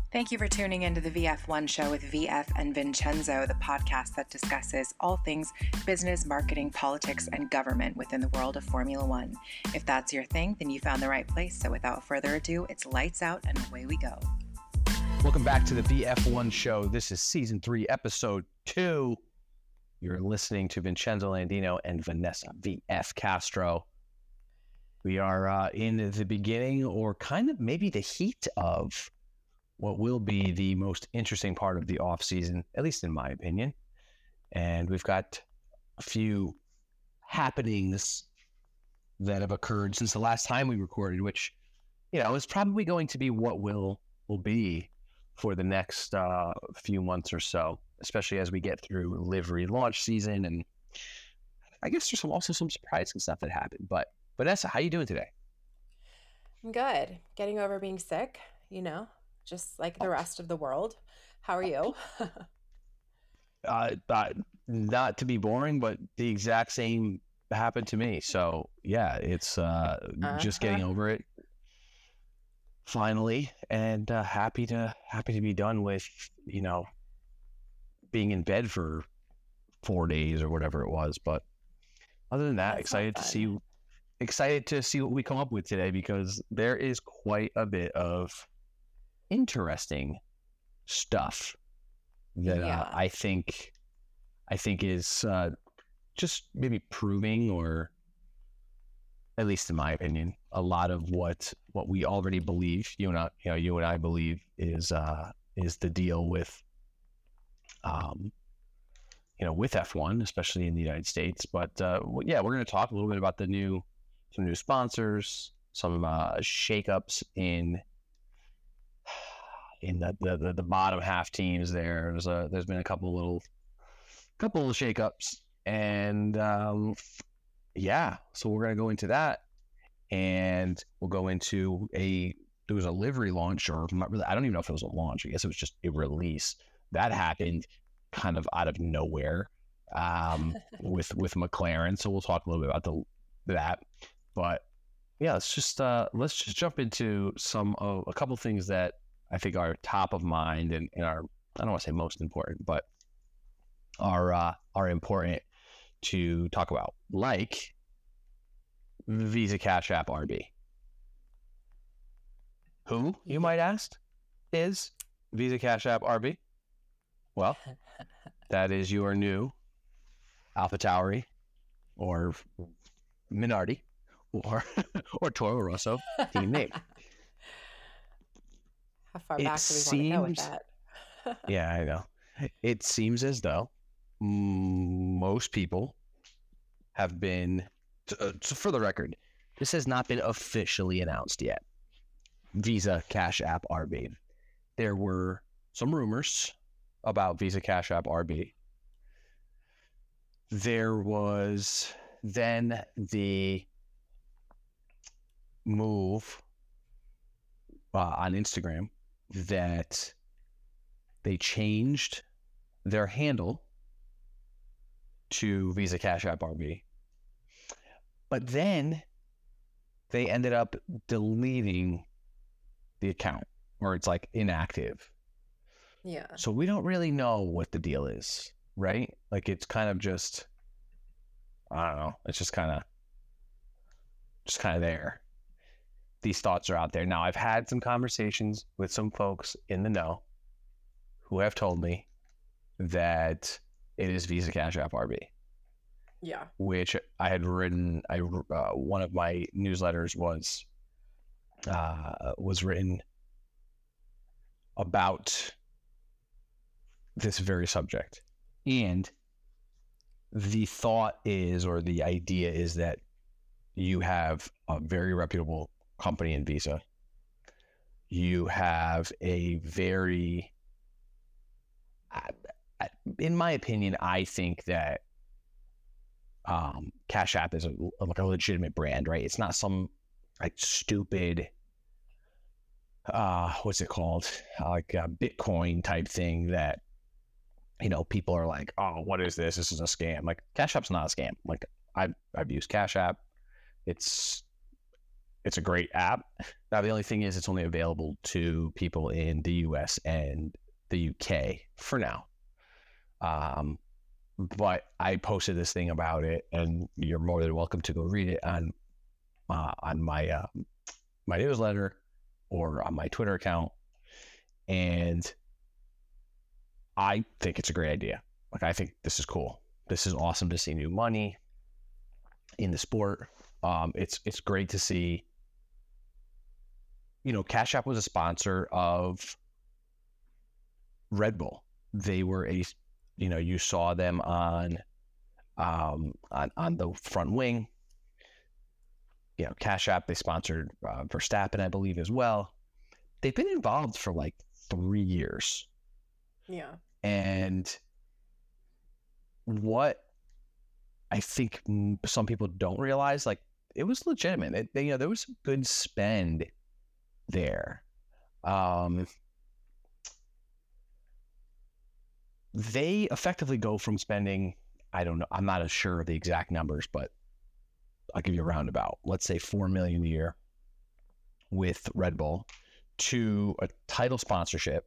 Thank you for tuning into the VF1 show with VF and Vincenzo, the podcast that discusses all things business, marketing, politics, and government within the world of Formula One. If that's your thing, then you found the right place. So without further ado, it's lights out and away we go. Welcome back to the VF1 show. This is season 3, episode 2. You're listening to Vincenzo Landino and Vanessa VF Castro. We are in the beginning, or kind of maybe the heat of what will be the most interesting part of the off season, at least in my opinion. And we've got a few happenings that have occurred since the last time we recorded, which, you know, is probably going to be what will be for the next few months or so, especially as we get through livery launch season. And I guess there's also some surprising stuff that happened. But Vanessa, how you doing today? I'm good. Getting over being sick, just like the rest of the world. How are you? Not to be boring, but the exact same happened to me. So yeah, it's just getting over it finally, and happy to be done with, being in bed for 4 days or whatever it was. But other than that, excited to see what we come up with today, because there is quite a bit of interesting stuff that I think is just maybe proving, or at least in my opinion, a lot of what we already believe. You and I believe is the deal with with F1, especially in the United States. But we're going to talk a little bit about some new sponsors, some shakeups in the bottom half teams. There's been a couple little shakeups, and so we're gonna go into that, and we'll go into there was a livery launch, or not really, I don't even know if it was a launch. I guess it was just a release that happened kind of out of nowhere with McLaren. So we'll talk a little bit about that. But yeah, let's just jump into a couple things that I think are top of mind, and are, I don't want to say most important, but are important to talk about, like Visa Cash App RB. Who, you might ask, is Visa Cash App RB? Well, that is your new AlphaTauri, or Minardi, or Toro Rosso team name. How far back do we want to go with that? Yeah, I know. It seems as though most people have been, so for the record, this has not been officially announced yet. Visa Cash App RB. There were some rumors about Visa Cash App RB. There was then the move on Instagram that they changed their handle to Visa Cash App RB, but then they ended up deleting the account, or it's like inactive. Yeah. So we don't really know what the deal is, right? Like, it's kind of just, I don't know. It's just kind of there. These thoughts are out there. Now, I've had some conversations with some folks in the know who have told me that it is Visa Cash App RB. Yeah. Which I had written. One of my newsletters was written about this very subject, and the thought is, or the idea is, that you have a very reputable company in Visa. You have a very, in my opinion, I think that Cash App is like a legitimate brand, right? It's not some like stupid, what's it called? Like a Bitcoin type thing that, people are like, oh, what is this? This is a scam. Like, Cash App's not a scam. Like, I've used Cash App. It's It's a great app. Now, the only thing is it's only available to people in the US and the UK for now. But I posted this thing about it, and you're more than welcome to go read it on my my newsletter or on my Twitter account. And I think it's a great idea. Like, I think this is cool. This is awesome to see new money in the sport. It's great to see. You know, Cash App was a sponsor of Red Bull. They were you saw them on the front wing. You know, Cash App, they sponsored Verstappen, I believe, as well. They've been involved for like 3 years. Yeah. And what I think some people don't realize, like, it was legitimate. There was some good spend there. They effectively go from spending, I don't know, I'm not as sure of the exact numbers, but I'll give you a roundabout. Let's say $4 million a year with Red Bull to a title sponsorship.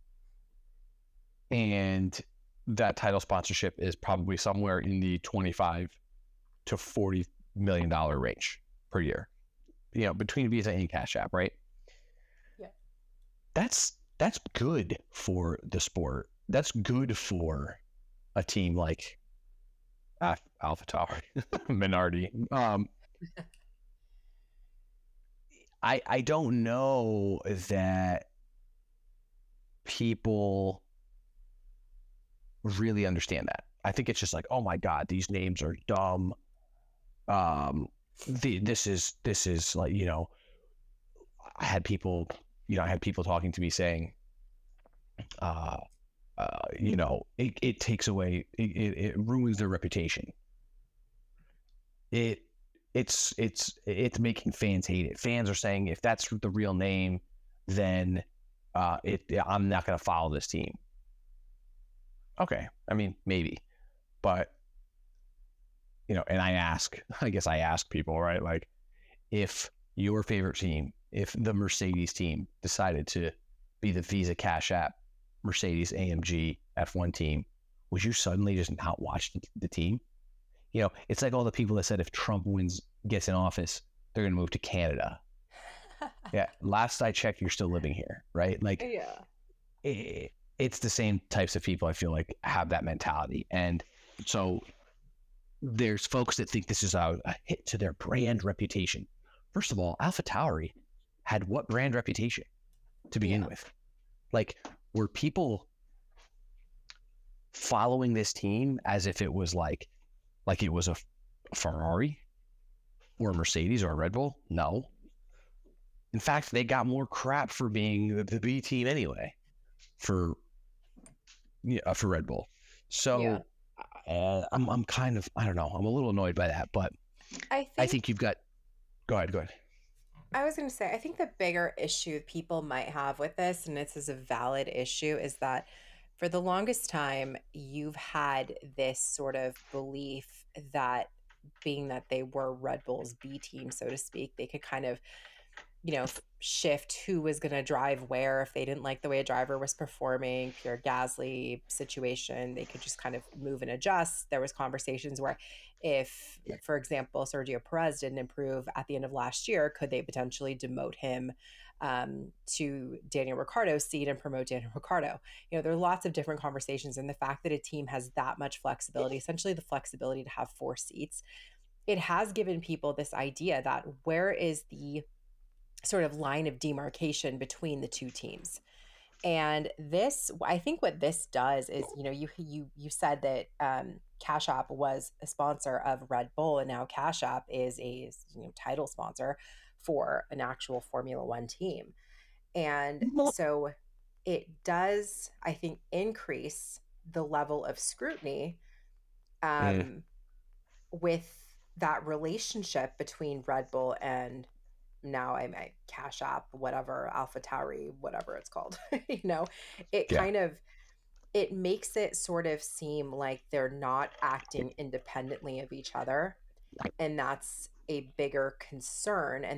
And that title sponsorship is probably somewhere in the $25 to $40 million range per year, you know, between Visa and Cash App, right? Yeah. That's good for the sport. That's good for a team like AlphaTauri, Minardi. I don't know that people really understand that. I think it's just like, oh my God, these names are dumb. This is like, you know, I had people talking to me saying, you know, it takes away, it ruins their reputation. It's making fans hate it. Fans are saying, if that's the real name, then I'm not going to follow this team. Okay, I mean, maybe, but you know, and I guess I ask people, right? Like, if your favorite team, if the Mercedes team decided to be the Visa Cash App Mercedes AMG F1 team, would you suddenly just not watch the team? You know, it's like all the people that said if Trump gets in office, they're going to move to Canada. Yeah, last I checked, you're still living here, right? Like, yeah, it's the same types of people I feel like have that mentality. And so there's folks that think this is a hit to their brand reputation. First of all, AlphaTauri had what brand reputation to begin with? Like, were people following this team as if it was like it was a Ferrari or a Mercedes or a Red Bull? No. In fact, they got more crap for being the B team anyway for Red Bull. So I'm kind of, I don't know, I'm a little annoyed by that, but I think you've got, go ahead. I was going to say, I think the bigger issue people might have with this, and this is a valid issue, is that for the longest time, you've had this sort of belief that being that they were Red Bull's B team, so to speak, they could kind of, you know, shift who was going to drive where. If they didn't like the way a driver was performing, Pierre Gasly situation, they could just kind of move and adjust. There was conversations where if, for example, Sergio Perez didn't improve at the end of last year, could they potentially demote him to Daniel Ricciardo's seat and promote Daniel Ricciardo? You know, there are lots of different conversations, and the fact that a team has that much flexibility, essentially the flexibility to have 4 seats, it has given people this idea that where is the sort of line of demarcation between the two teams. And this, I think what this does is, you know, you said that Cash App was a sponsor of Red Bull, and now Cash App is a, you know, title sponsor for an actual Formula One team. And so it does, I think, increase the level of scrutiny with that relationship between Red Bull and now I'm at Cash App, whatever, AlphaTauri, whatever it's called. You know, it kind of, it makes it sort of seem like they're not acting independently of each other. And that's a bigger concern. And that's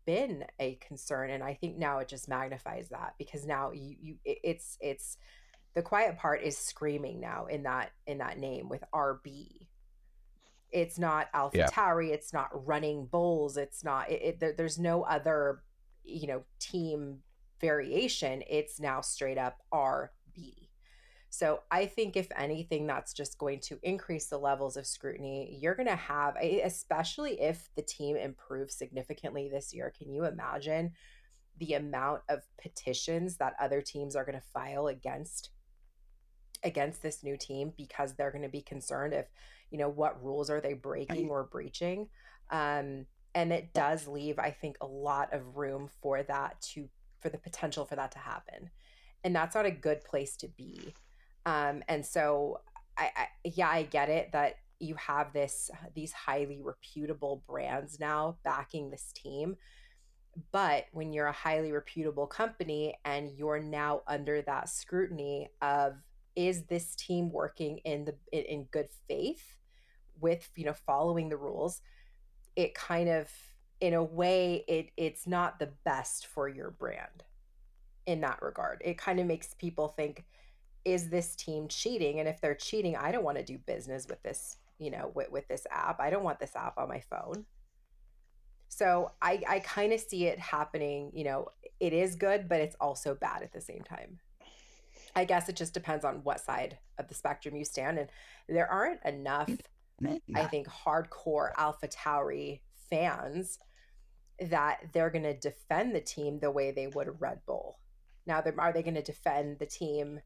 been a concern, and I think now it just magnifies that, because now it's the quiet part is screaming now in that name with RB. It's not Yeah. AlphaTauri, it's not Running Bulls, it's not there's no other, team variation. It's now straight up RB. So I think if anything, that's just going to increase the levels of scrutiny. You're going to have, especially if the team improves significantly this year. Can you imagine the amount of petitions that other teams are going to file against this new team, because they're going to be concerned if, what rules are they breaking or breaching? And it does leave, I think, a lot of room for the potential for that to happen. And that's not a good place to be. And so I get it that you have these highly reputable brands now backing this team. But when you're a highly reputable company and you're now under that scrutiny of, is this team working in good faith with, following the rules, it kind of, in a way, it's not the best for your brand in that regard. It kind of makes people think, is this team cheating? And if they're cheating, I don't want to do business with this, with this app. I don't want this app on my phone. So I kind of see it happening. It is good, but it's also bad at the same time. I guess it just depends on what side of the spectrum you stand. And there aren't enough, I think, hardcore AlphaTauri fans that they're going to defend the team the way they would Red Bull. Now, are they going to defend the team,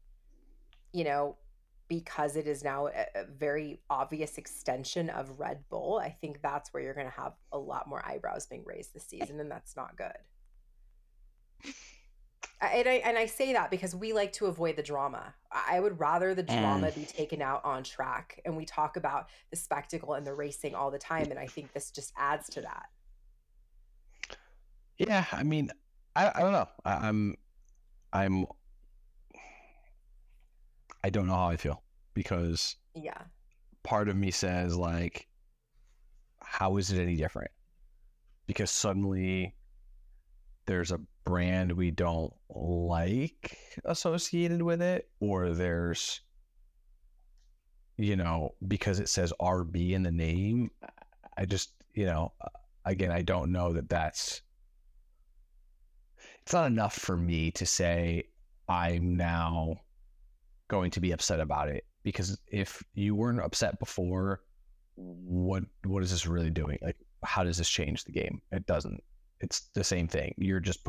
because it is now a very obvious extension of Red Bull? I think that's where you're going to have a lot more eyebrows being raised this season, and that's not good. And I say that because we like to avoid the drama. I would rather the drama be taken out on track, and we talk about the spectacle and the racing all the time, and I think this just adds to that. Yeah, I mean, I don't know. I don't know how I feel, because part of me says, like, how is it any different? Because suddenly there's a brand we don't like associated with it, or there's, because it says RB in the name. I just, again, I don't know it's not enough for me to say I'm now going to be upset about it, because if you weren't upset before, what is this really doing? Like, how does this change the game? It doesn't. It's the same thing. You're just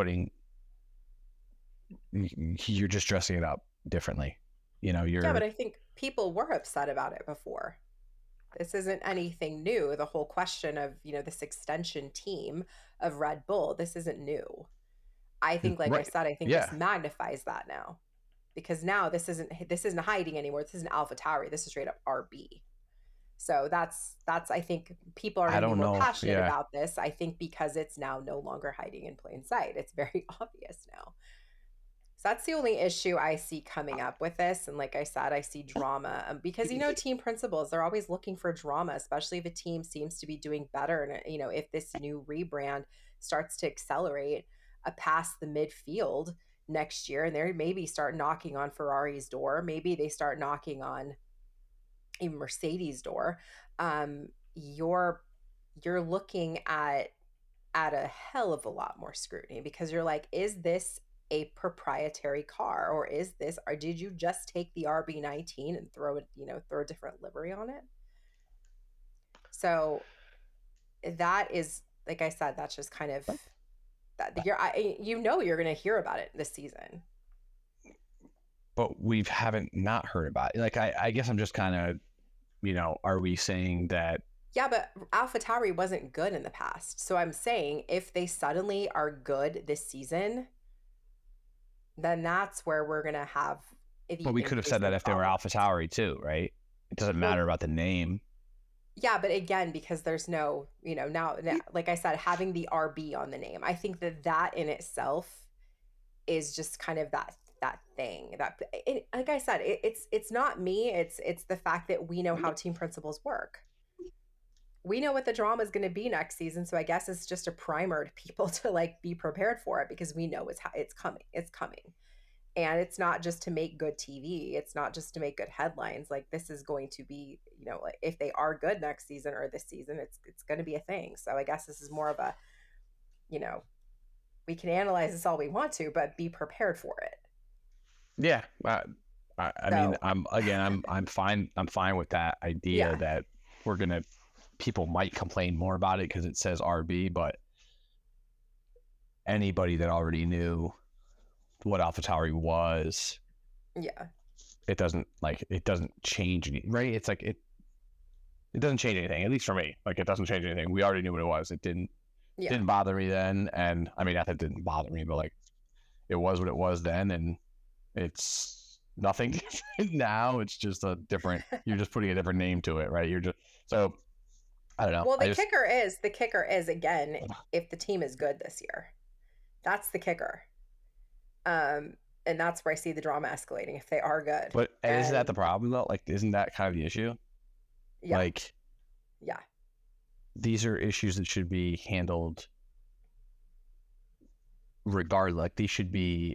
dressing it up differently. Yeah, but I think people were upset about it before. This isn't anything new. The whole question of, this extension team of Red Bull, this isn't new. I think, like I said, this magnifies that now, because now this isn't hiding anymore. This isn't AlphaTauri. This is straight up RB. So that's I think people are going to be more passionate about this. I think because it's now no longer hiding in plain sight. It's very obvious now. So that's the only issue I see coming up with this. And like I said, I see drama, because, team principals, they're always looking for drama, especially if a team seems to be doing better. And, if this new rebrand starts to accelerate past the midfield next year, and they maybe start knocking on Ferrari's door, maybe they start knocking on even Mercedes' door, you're looking at a hell of a lot more scrutiny, because you're like, is this a proprietary car, or did you just take the RB19 and throw a different livery on it? So that is, like I said, that's just kind of that you're going to hear about it this season. But we haven't not heard about it. Like, I guess I'm just kind of, are we saying that? Yeah, but AlphaTauri wasn't good in the past. So I'm saying, if they suddenly are good this season, then that's where we're going to have. But we could have said that if they were AlphaTauri too, right? It doesn't matter about the name. Yeah, but again, because there's no, now, like I said, having the RB on the name, I think that in itself is just kind of that thing that, like I said, it's not me. It's the fact that we know how team principals work. we know what the drama is going to be next season. So I guess it's just a primer to people to like be prepared for it, because we know it's coming. It's coming. And it's not just to make good TV. It's not just to make good headlines. Like, this is going to be, you know, like, if they are good next season or this season, it's going to be a thing. So I guess this is more of a, you know, we can analyze this all we want to, but be prepared for it. Yeah. I mean, I'm fine with that idea that people might complain more about it because it says RB, but anybody that already knew what AlphaTauri was, it doesn't change anything, right? It's like it doesn't change anything, at least for me. Like, it doesn't change anything. We already knew what it was. It didn't bother me then, and I mean, not that it didn't bother me, but like, it was what it was then, and it's nothing different now. It's just a different. You're just putting a different name to it, right? You're just so. I don't know. Well, the kicker is again, if the team is good this year, that's the kicker. And that's where I see the drama escalating if they are good. But isn't that the problem though? Like, isn't that kind of the issue? Yeah. Like, yeah, these are issues that should be handled regardless. Like, this should be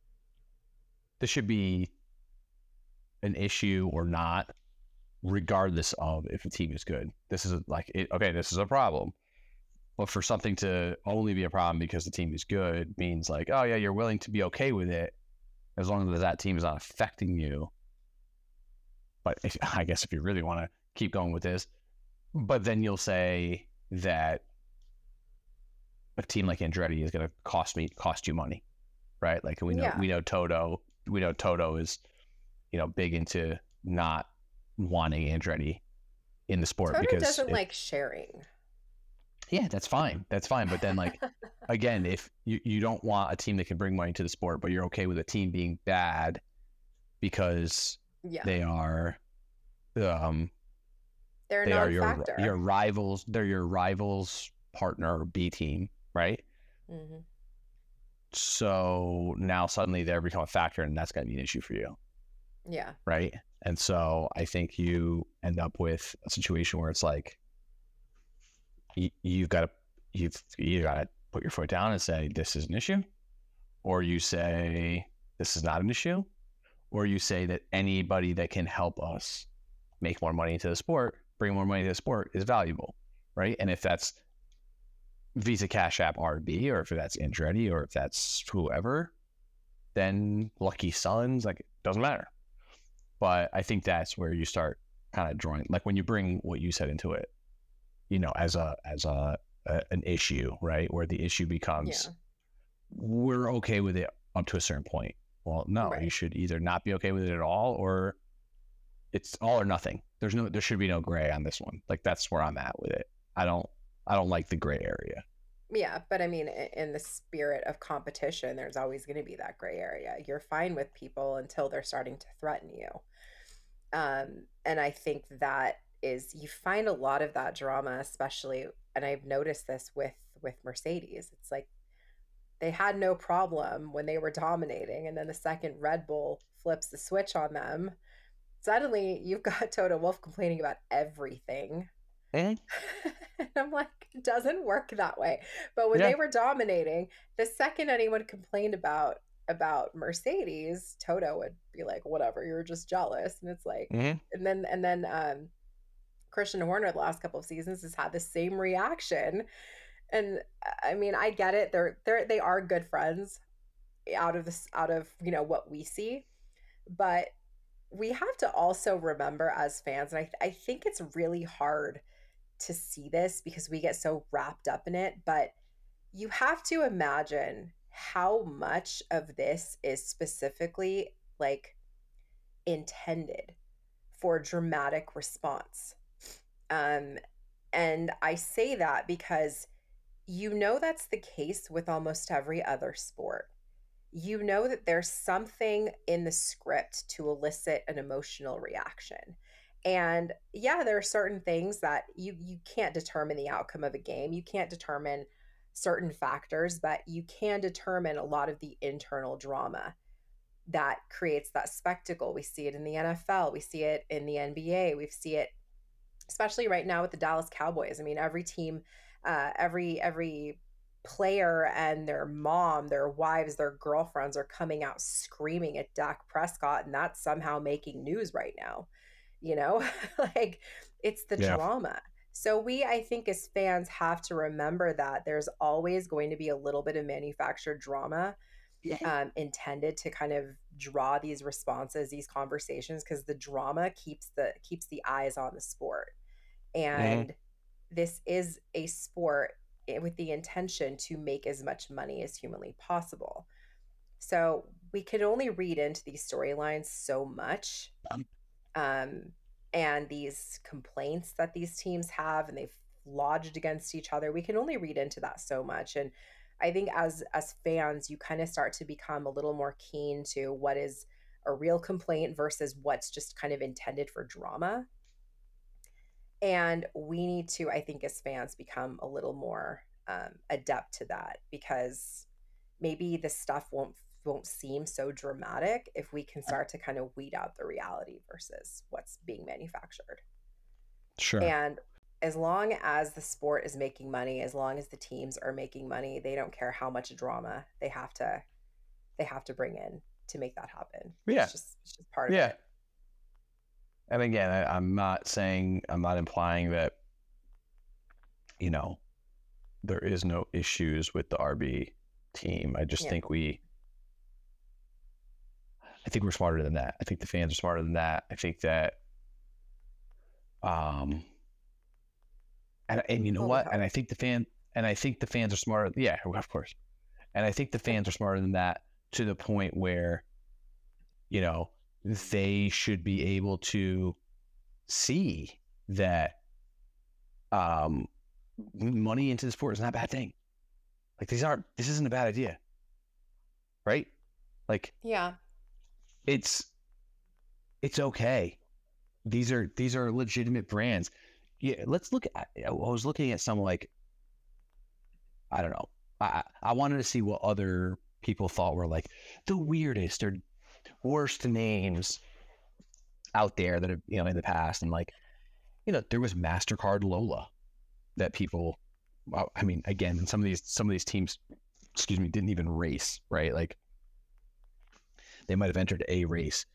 an issue or not, regardless of if the team is good. This is this is a problem. But for something to only be a problem because the team is good means like, oh yeah, you're willing to be okay with it as long as that team is not affecting you. But I guess if you really want to keep going with this, but then you'll say that a team like Andretti is going to cost you money, right? Like, we know Toto is, you know, big into not wanting Andretti in the sport Toto because doesn't like sharing. Yeah, that's fine. But then, like, again, if you don't want a team that can bring money to the sport, but you're okay with a team being bad because they are, they're your rivals. They're your rivals' partner or B team, right? Mm-hmm. So now suddenly they're become a factor, and that's going to be an issue for you. Yeah. Right. And so I think you end up with a situation where it's like, you've got to put your foot down and say this is an issue, or you say this is not an issue, or you say that anybody that can help us make more money into the sport, bring more money to the sport, is valuable, right? And if that's Visa, Cash App, RB, or if that's Andretti, or if that's whoever, then Lucky Sons, like, it doesn't matter. But I think that's where you start kind of drawing, like, when you bring what you said into it, you know, as an issue, right? Where the issue becomes, we're okay with it up to a certain point. Well, no, you should either not be okay with it at all, or it's all or nothing. There should be no gray on this one. Like, that's where I'm at with it. I don't like the gray area. Yeah, but I mean, in the spirit of competition, there's always going to be that gray area. You're fine with people until they're starting to threaten you. And I think that is, you find a lot of that drama, especially, and I've noticed this with Mercedes. It's like, they had no problem when they were dominating, and then the second Red Bull flips the switch on them, suddenly you've got Toto Wolff complaining about everything. And I'm like, it doesn't work that way. But when they were dominating, the second anyone complained about Mercedes, Toto would be like, whatever, you're just jealous. And it's like, and then Christian Horner the last couple of seasons has had the same reaction. And I mean, I get it. They are good friends out of, you know, what we see, but we have to also remember as fans, and I think it's really hard to see this because we get so wrapped up in it, but you have to imagine how much of this is specifically like intended for dramatic response. And I say that because you know that's the case with almost every other sport. You know that there's something in the script to elicit an emotional reaction. And yeah, there are certain things that you can't determine the outcome of a game. You can't determine certain factors, but you can determine a lot of the internal drama that creates that spectacle. We see it in the NFL. We see it in the NBA. We see it especially right now with the Dallas Cowboys. I mean, every team, every player and their mom, their wives, their girlfriends are coming out screaming at Dak Prescott, and that's somehow making news right now. You know, like it's the Yeah. drama. So I think as fans have to remember that there's always going to be a little bit of manufactured drama intended to kind of draw these responses, these conversations, because the drama keeps the eyes on the sport. Mm-hmm. And this is a sport with the intention to make as much money as humanly possible. So we could only read into these storylines so much. Um, and these complaints that these teams have and they've lodged against each other, we can only read into that so much. And I think as fans, you kind of start to become a little more keen to what is a real complaint versus what's just kind of intended for drama. And we need to, I think, as fans, become a little more adept to that, because maybe the stuff won't seem so dramatic if we can start to kind of weed out the reality versus what's being manufactured. Sure. And as long as the sport is making money, as long as the teams are making money, they don't care how much drama they have to bring in to make that happen. Yeah. It's just part of Yeah. it. And again, I'm not implying that, there is no issues with the RB team. I just Yeah. think I think we're smarter than that. I think the fans are smarter than that. I think that, and you know Well, we what? hope. And I think the fans are smarter. Yeah, of course. And I think the fans are smarter than that, to the point where, they should be able to see that money into the sport is not a bad thing. Like, this isn't a bad idea, right? Like, Yeah. it's okay. These are legitimate brands. Yeah, let's look at. I was looking at some, like, I don't know. I wanted to see what other people thought were like the weirdest or worst names out there that have, in the past, and like, there was MasterCard Lola that people. I mean, again, some of these teams, didn't even race, right? Like, they might have entered a race.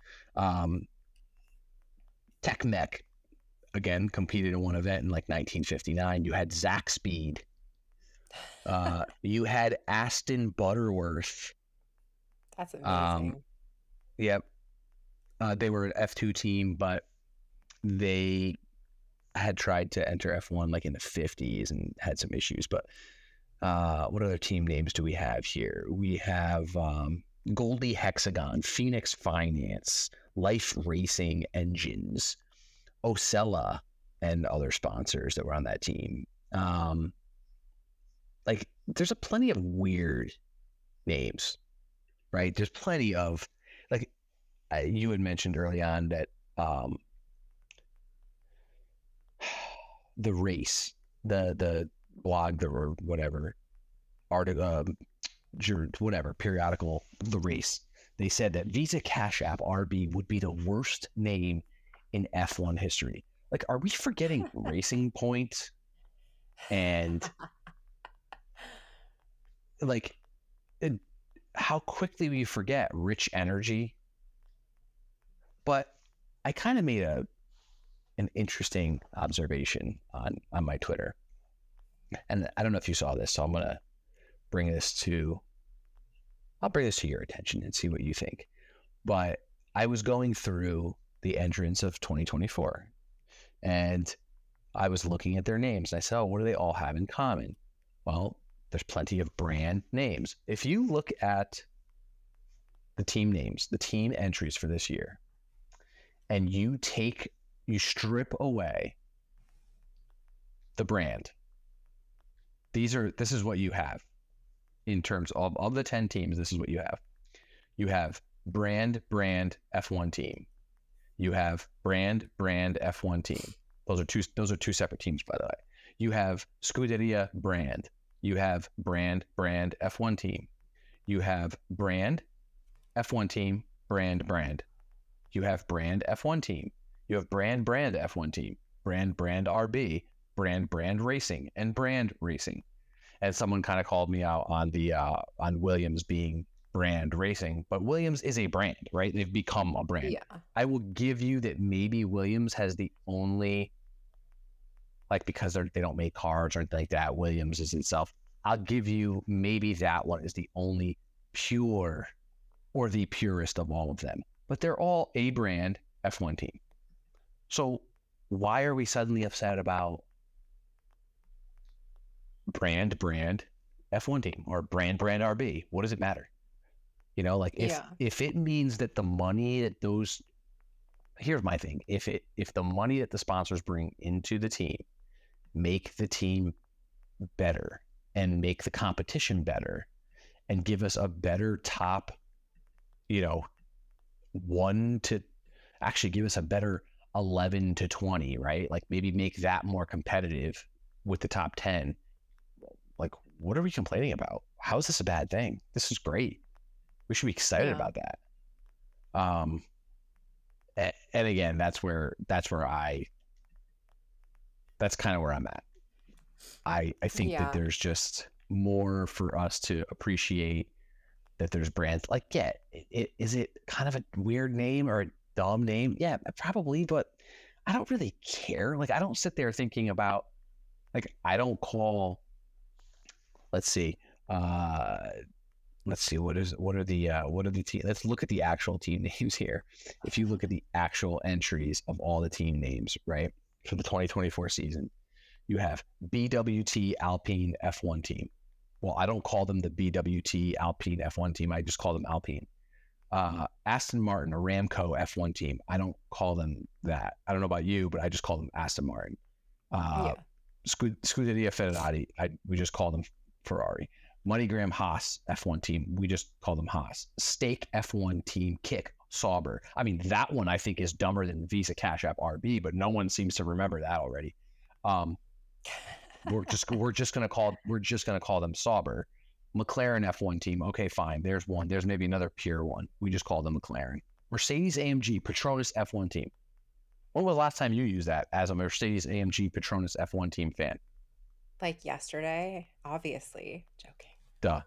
Tech Mech, again, competed in one event in like 1959. You had Zach Speed. You had Aston Butterworth. That's amazing. Yep. They were an F2 team, but they had tried to enter F1 like in the 50s and had some issues. But what other team names do we have here? We have Goldie Hexagon, Phoenix Finance, Life Racing Engines, Ocella, and other sponsors that were on that team. Like, there's plenty of weird names, right? There's plenty of, like, you had mentioned early on that the race, the blog, or whatever, article, whatever, periodical, the race, they said that Visa Cash App RB would be the worst name in F1 history. Like, are we forgetting Racing Point and like how quickly we forget Rich Energy? But I kind of made an interesting observation on my Twitter, and I don't know if you saw this, so I'm gonna bring this to your attention and see what you think. But I was going through the entrants of 2024, and I was looking at their names, and I said, oh, what do they all have in common? Well, there's plenty of brand names. If you look at the team names, the team entries for this year, and you strip away the brand, this is what you have in terms of the 10 teams. This is what you have. You have brand F1 team. You have brand F1 team. Those are two separate teams, by the way. You have Scuderia brand. You have brand F1 team. You have brand F1 team, brand. You have brand F1 team. You have brand F1 team. brand RB, brand racing, and brand racing. And someone kind of called me out on the on Williams being brand racing, but Williams is a brand, right? They've become a brand. Yeah. I will give you that maybe Williams has the only, like, because they don't make cars or anything like that, Williams is itself. I'll give you maybe that one is the only pure or the purest of all of them, but they're all a brand F1 team. So why are we suddenly upset about brand F1 team or brand RB? What does it matter? You know, like if it means that the money that those, here's my thing. If the money that the sponsors bring into the team make the team better and make the competition better and give us a better top, you know, actually give us a better 11 to 20, right? Like maybe make that more competitive with the top 10. Like, what are we complaining about? How is this a bad thing? This is great. We should be excited about that. And again, that's kind of where I'm at. I think that there's just more for us to appreciate, that there's brands like, is it kind of a weird name or a dumb name? Yeah, probably, but I don't really care. Like, I don't sit there thinking about, like, I don't call, let's see, what are the team? Let's look at the actual team names here. If you look at the actual entries of all the team names, right, for the 2024 season, you have BWT Alpine F1 team. Well, I don't call them the BWT Alpine F1 team. I just call them Alpine. Aston Martin, Aramco F1 team. I don't call them that. I don't know about you, but I just call them Aston Martin. Scuderia Ferrari, we just call them Ferrari. MoneyGram Haas F1 team, we just call them Haas. Stake F1 team, Kick, Sauber. I mean, that one I think is dumber than Visa Cash App RB, but no one seems to remember that already. We're just gonna call them Sauber. McLaren F1 team, okay, fine. There's one. There's maybe another pure one. We just call them McLaren. Mercedes AMG Petronas F1 team. When was the last time you used that as a Mercedes AMG Petronas F1 team fan? Like yesterday, obviously. Joking. Duh.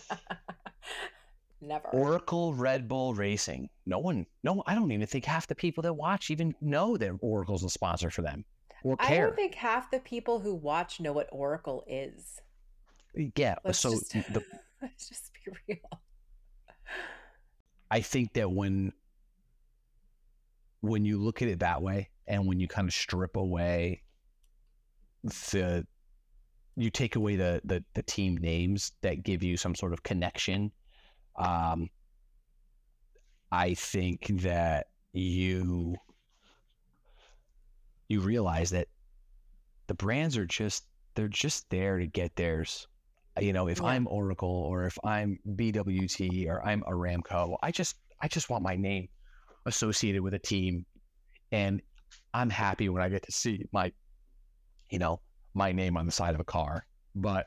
Never. Oracle Red Bull Racing. No, I don't even think half the people that watch even know that Oracle's a sponsor for them or care. I don't think half the people who watch know what Oracle is. Yeah, let's just be real. I think that when you look at it that way, and when you kind of strip away you take away the team names that give you some sort of connection, I think that you realize that the brands are they're just there to get theirs. You know, if I'm Oracle or if I'm BWT or I'm Aramco, I just want my name associated with a team, and I'm happy when I get to see my name on the side of a car. But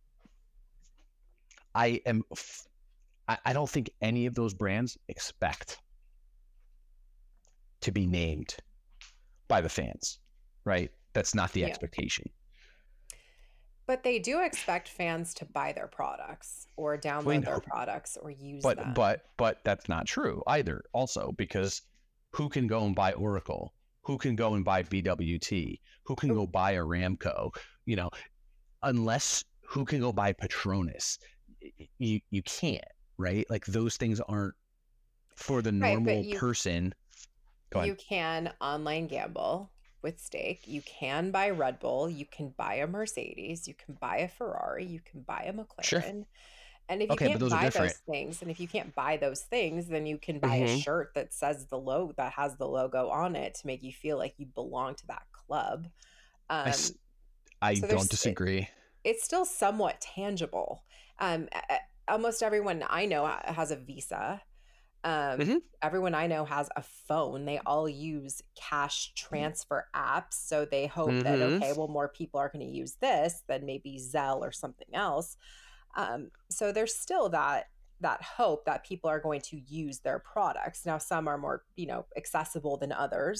I don't think any of those brands expect to be named by the fans, right? That's not the expectation. But they do expect fans to buy their products or download their products or use them. But that's not true either. Also, because who can go and buy Oracle? Who can go and buy BWT? Who can go buy Aramco? You know, unless who can go buy Petronas? You can't, right? Like those things aren't for the normal person. Go ahead. You can online gamble with Stake. You can buy Red Bull. You can buy a Mercedes. You can buy a Ferrari. You can buy a McLaren. Sure. And if you can't buy those things, and if you can't buy those things, then you can buy a shirt that says that has the logo on it to make you feel like you belong to that club. I don't disagree. It's still somewhat tangible. Almost everyone I know has a Visa. Everyone I know has a phone. They all use cash transfer apps. So they hope that, okay, well, more people are going to use this than maybe Zelle or something else. So there's still that hope that people are going to use their products. Now, some are more, accessible than others.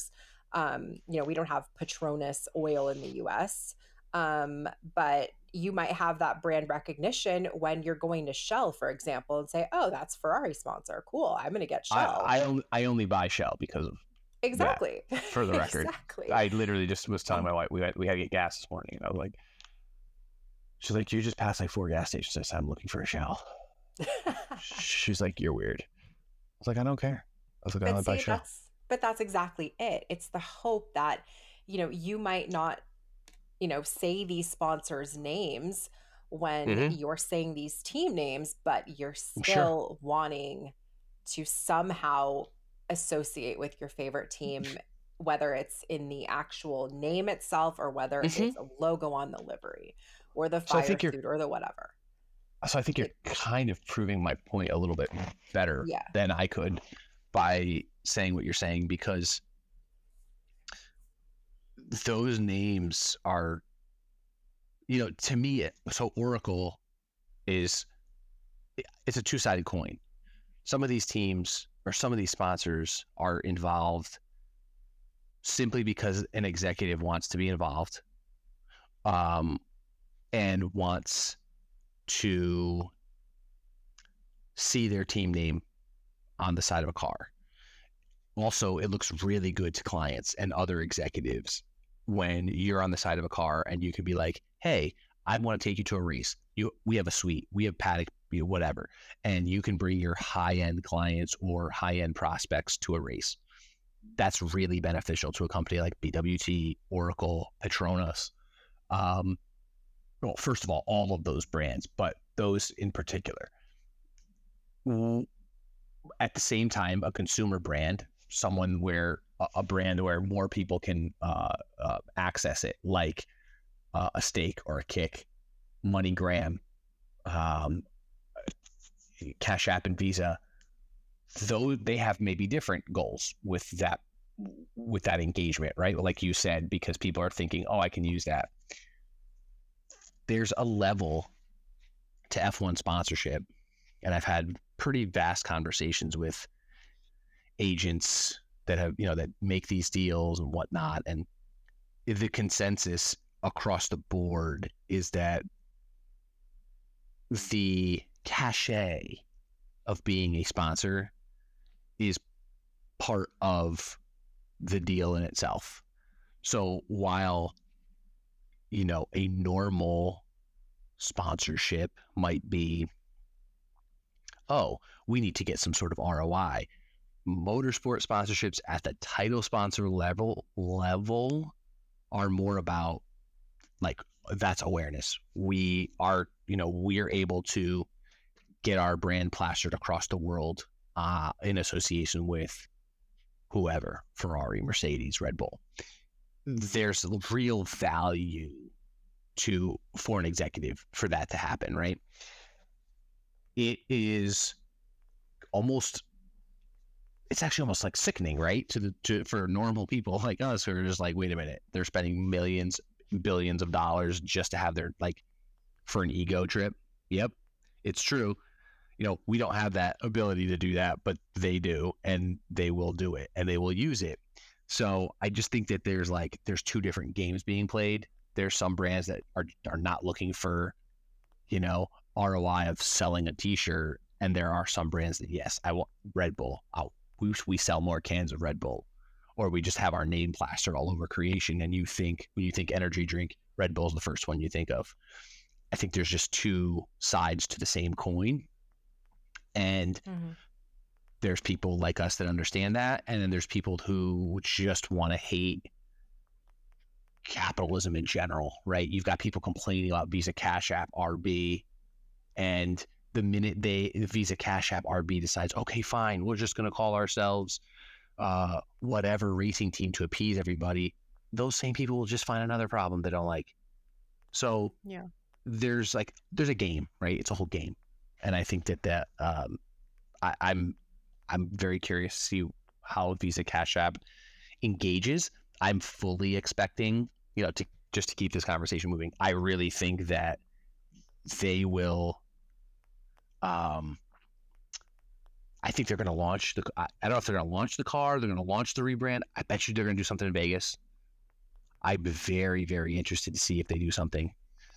We don't have Patronus oil in the US. But you might have that brand recognition when you're going to Shell, for example, and say, oh, that's Ferrari sponsor. Cool. I'm going to get Shell. I only buy Shell because of exactly. that, for the record. Exactly. I literally just was telling my wife we had to get gas this morning, and I was like, she's like, you just passed like 4 gas stations. I said, I'm looking for a Shell. She's like, you're weird. I was like, I don't care. I was like, I don't buy Shell. But that's exactly it. It's the hope that, you might not, say these sponsors' names when you're saying these team names, but you're still wanting to somehow associate with your favorite team, whether it's in the actual name itself or whether it's a logo on the livery or the fire suit or the whatever. So I think you're kind of proving my point a little bit better than I could by saying what you're saying, because those names are, to me, so Oracle it's a two-sided coin. Some of these teams or some of these sponsors are involved simply because an executive wants to be involved, and wants to see their team name on the side of a car. Also, it looks really good to clients and other executives when you're on the side of a car and you can be like, hey, I want to take you to a race. We have a suite, we have paddock, whatever. And you can bring your high-end clients or high-end prospects to a race. That's really beneficial to a company like BWT, Oracle, Petronas. Well, first of all of those brands, but those in particular. At the same time, a consumer brand, someone where a brand where more people can access it, like a Stake or a Kick, MoneyGram, Cash App and Visa, though they have maybe different goals with that engagement, right? Like you said, because people are thinking, oh, I can use that. There's a level to F1 sponsorship, and I've had pretty vast conversations with agents that have, that make these deals and whatnot. And the consensus across the board is that the cachet of being a sponsor is part of the deal in itself. So while, a normal sponsorship might be, oh, we need to get some sort of ROI. Motorsport sponsorships at the title sponsor level are more about, like, that's awareness. We are, we're able to get our brand plastered across the world in association with whoever, Ferrari, Mercedes, Red Bull. There's real value for an executive for that to happen, right? It is it's actually almost like sickening, right? For normal people like us who are just like, wait a minute, they're spending millions, billions of dollars just to have their, like, for an ego trip. Yep, it's true. We don't have that ability to do that, but they do, and they will do it, and they will use it. So I just think that there's two different games being played. There's some brands that are not looking for, ROI of selling a t-shirt. And there are some brands that, yes, I want Red Bull. We sell more cans of Red Bull, or we just have our name plastered all over creation. And when you think energy drink, Red Bull's the first one you think of. I think there's just two sides to the same coin. And there's people like us that understand that. And then there's people who just want to hate capitalism in general, right? You've got people complaining about Visa Cash App, RB, and the minute Visa Cash App RB decides, okay, fine, we're just going to call ourselves whatever racing team to appease everybody, those same people will just find another problem they don't like. So there's a game, right? It's a whole game. And I think that I'm very curious to see how Visa Cash App engages. I'm fully expecting, to keep this conversation moving. I really think that they will I think they're going to launch I don't know if they're going to launch the car. They're going to launch the rebrand. I bet you they're going to do something in Vegas. I'm very, very interested to see if they do something.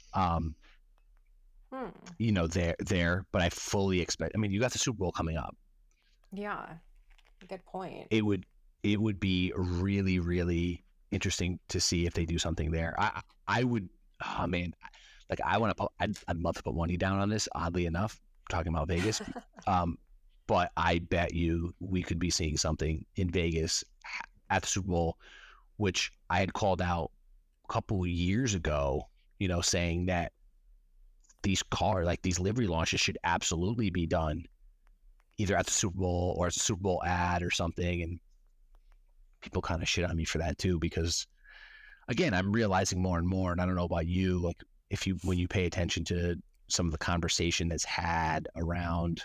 There, but I fully expect. I mean, you got the Super Bowl coming up. Yeah, good point. It would be really, really interesting to see if they do something there. I would. Oh man, like I'd love to put money down on this. Oddly enough, talking about Vegas, but I bet you we could be seeing something in Vegas at the Super Bowl, which I had called out a couple of years ago. Saying that these these livery launches should absolutely be done either at the Super Bowl or as a Super Bowl ad or something. And people kind of shit on me for that too, because again, I'm realizing more and more, and I don't know about you, like when you pay attention to some of the conversation that's had around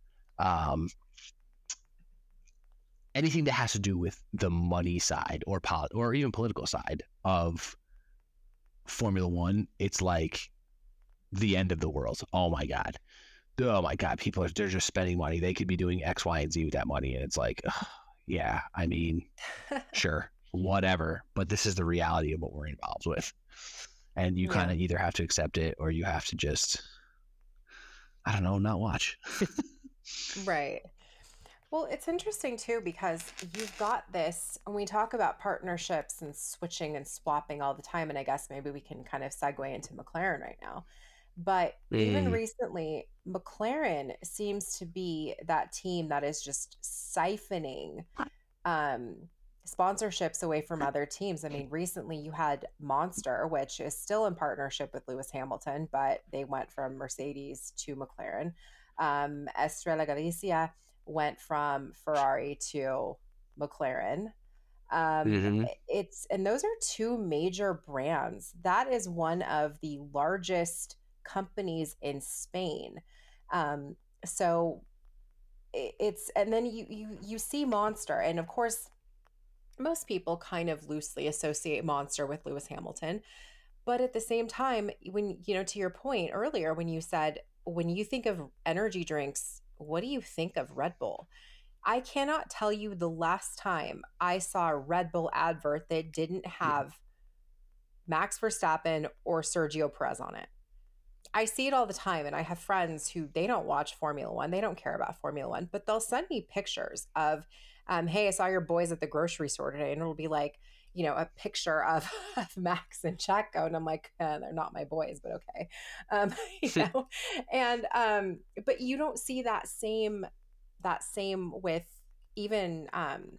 anything that has to do with the money side or even political side of Formula One, it's like the end of the world. Oh my God. They're just spending money. They could be doing X, Y, and Z with that money. And it's like, yeah, I mean, sure, whatever. But this is the reality of what we're involved with. And you kind of either have to accept it or you have to just, I don't know, not watch. Right. Well, it's interesting too, because you've got this, when we talk about partnerships and switching and swapping all the time, and I guess maybe we can kind of segue into McLaren right now. But even recently, McLaren seems to be that team that is just siphoning sponsorships away from other teams. I mean, recently you had Monster, which is still in partnership with Lewis Hamilton, but they went from Mercedes to McLaren. Estrella Galicia went from Ferrari to McLaren. And those are two major brands. That is one of the largest companies in Spain. So it's, and then you see Monster, and of course most people kind of loosely associate Monster with Lewis Hamilton. But at the same time, when, to your point earlier, when you said, when you think of energy drinks, what do you think of Red Bull? I cannot tell you the last time I saw a Red Bull advert that didn't have Max Verstappen or Sergio Perez on it. I see it all the time, and I have friends who, they don't watch Formula One. They don't care about Formula One, but they'll send me pictures of, hey, I saw your boys at the grocery store today. And it'll be like, a picture of Max and Checo. And I'm like, they're not my boys, but okay. And, but you don't see that same with even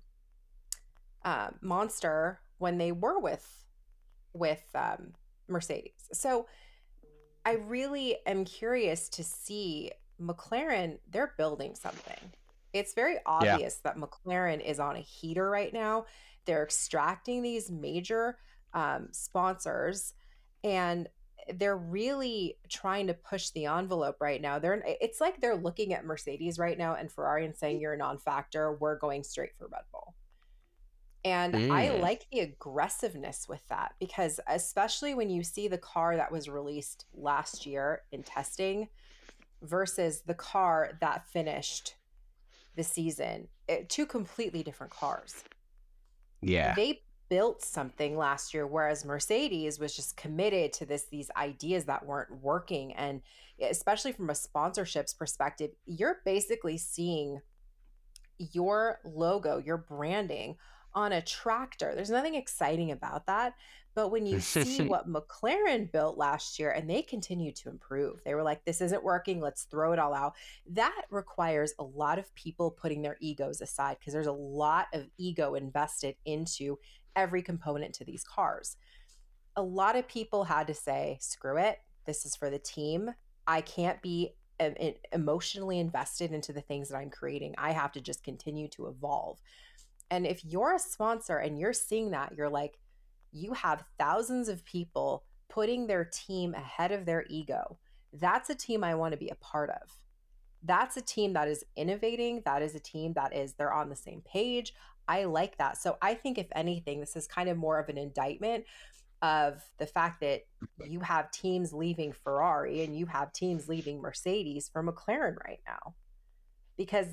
Monster when they were with Mercedes. So I really am curious to see McLaren. They're building something. It's very obvious that McLaren is on a heater right now. They're extracting these major sponsors, and they're really trying to push the envelope right now. It's like they're looking at Mercedes right now and Ferrari and saying, you're a non-factor. We're going straight for Red Bull. And I like the aggressiveness with that, because especially when you see the car that was released last year in testing versus the car that finished the season, two completely different cars. Yeah. They built something last year, whereas Mercedes was just committed to these ideas that weren't working. And especially from a sponsorships perspective, you're basically seeing your logo, your branding on a tractor. There's nothing exciting about that. But when you see what McLaren built last year, and they continue to improve, they were like, this isn't working, let's throw it all out. That requires a lot of people putting their egos aside, because there's a lot of ego invested into every component to these cars. A lot of people had to say, screw it, this is for the team. I can't be emotionally invested into the things that I'm creating. I have to just continue to evolve. And if you're a sponsor and you're seeing that, you're like, you have thousands of people putting their team ahead of their ego. That's a team I want to be a part of. That's a team that is innovating. That is a team that they're on the same page. I like that. So I think, if anything, this is kind of more of an indictment of the fact that you have teams leaving Ferrari and you have teams leaving Mercedes for McLaren right now, because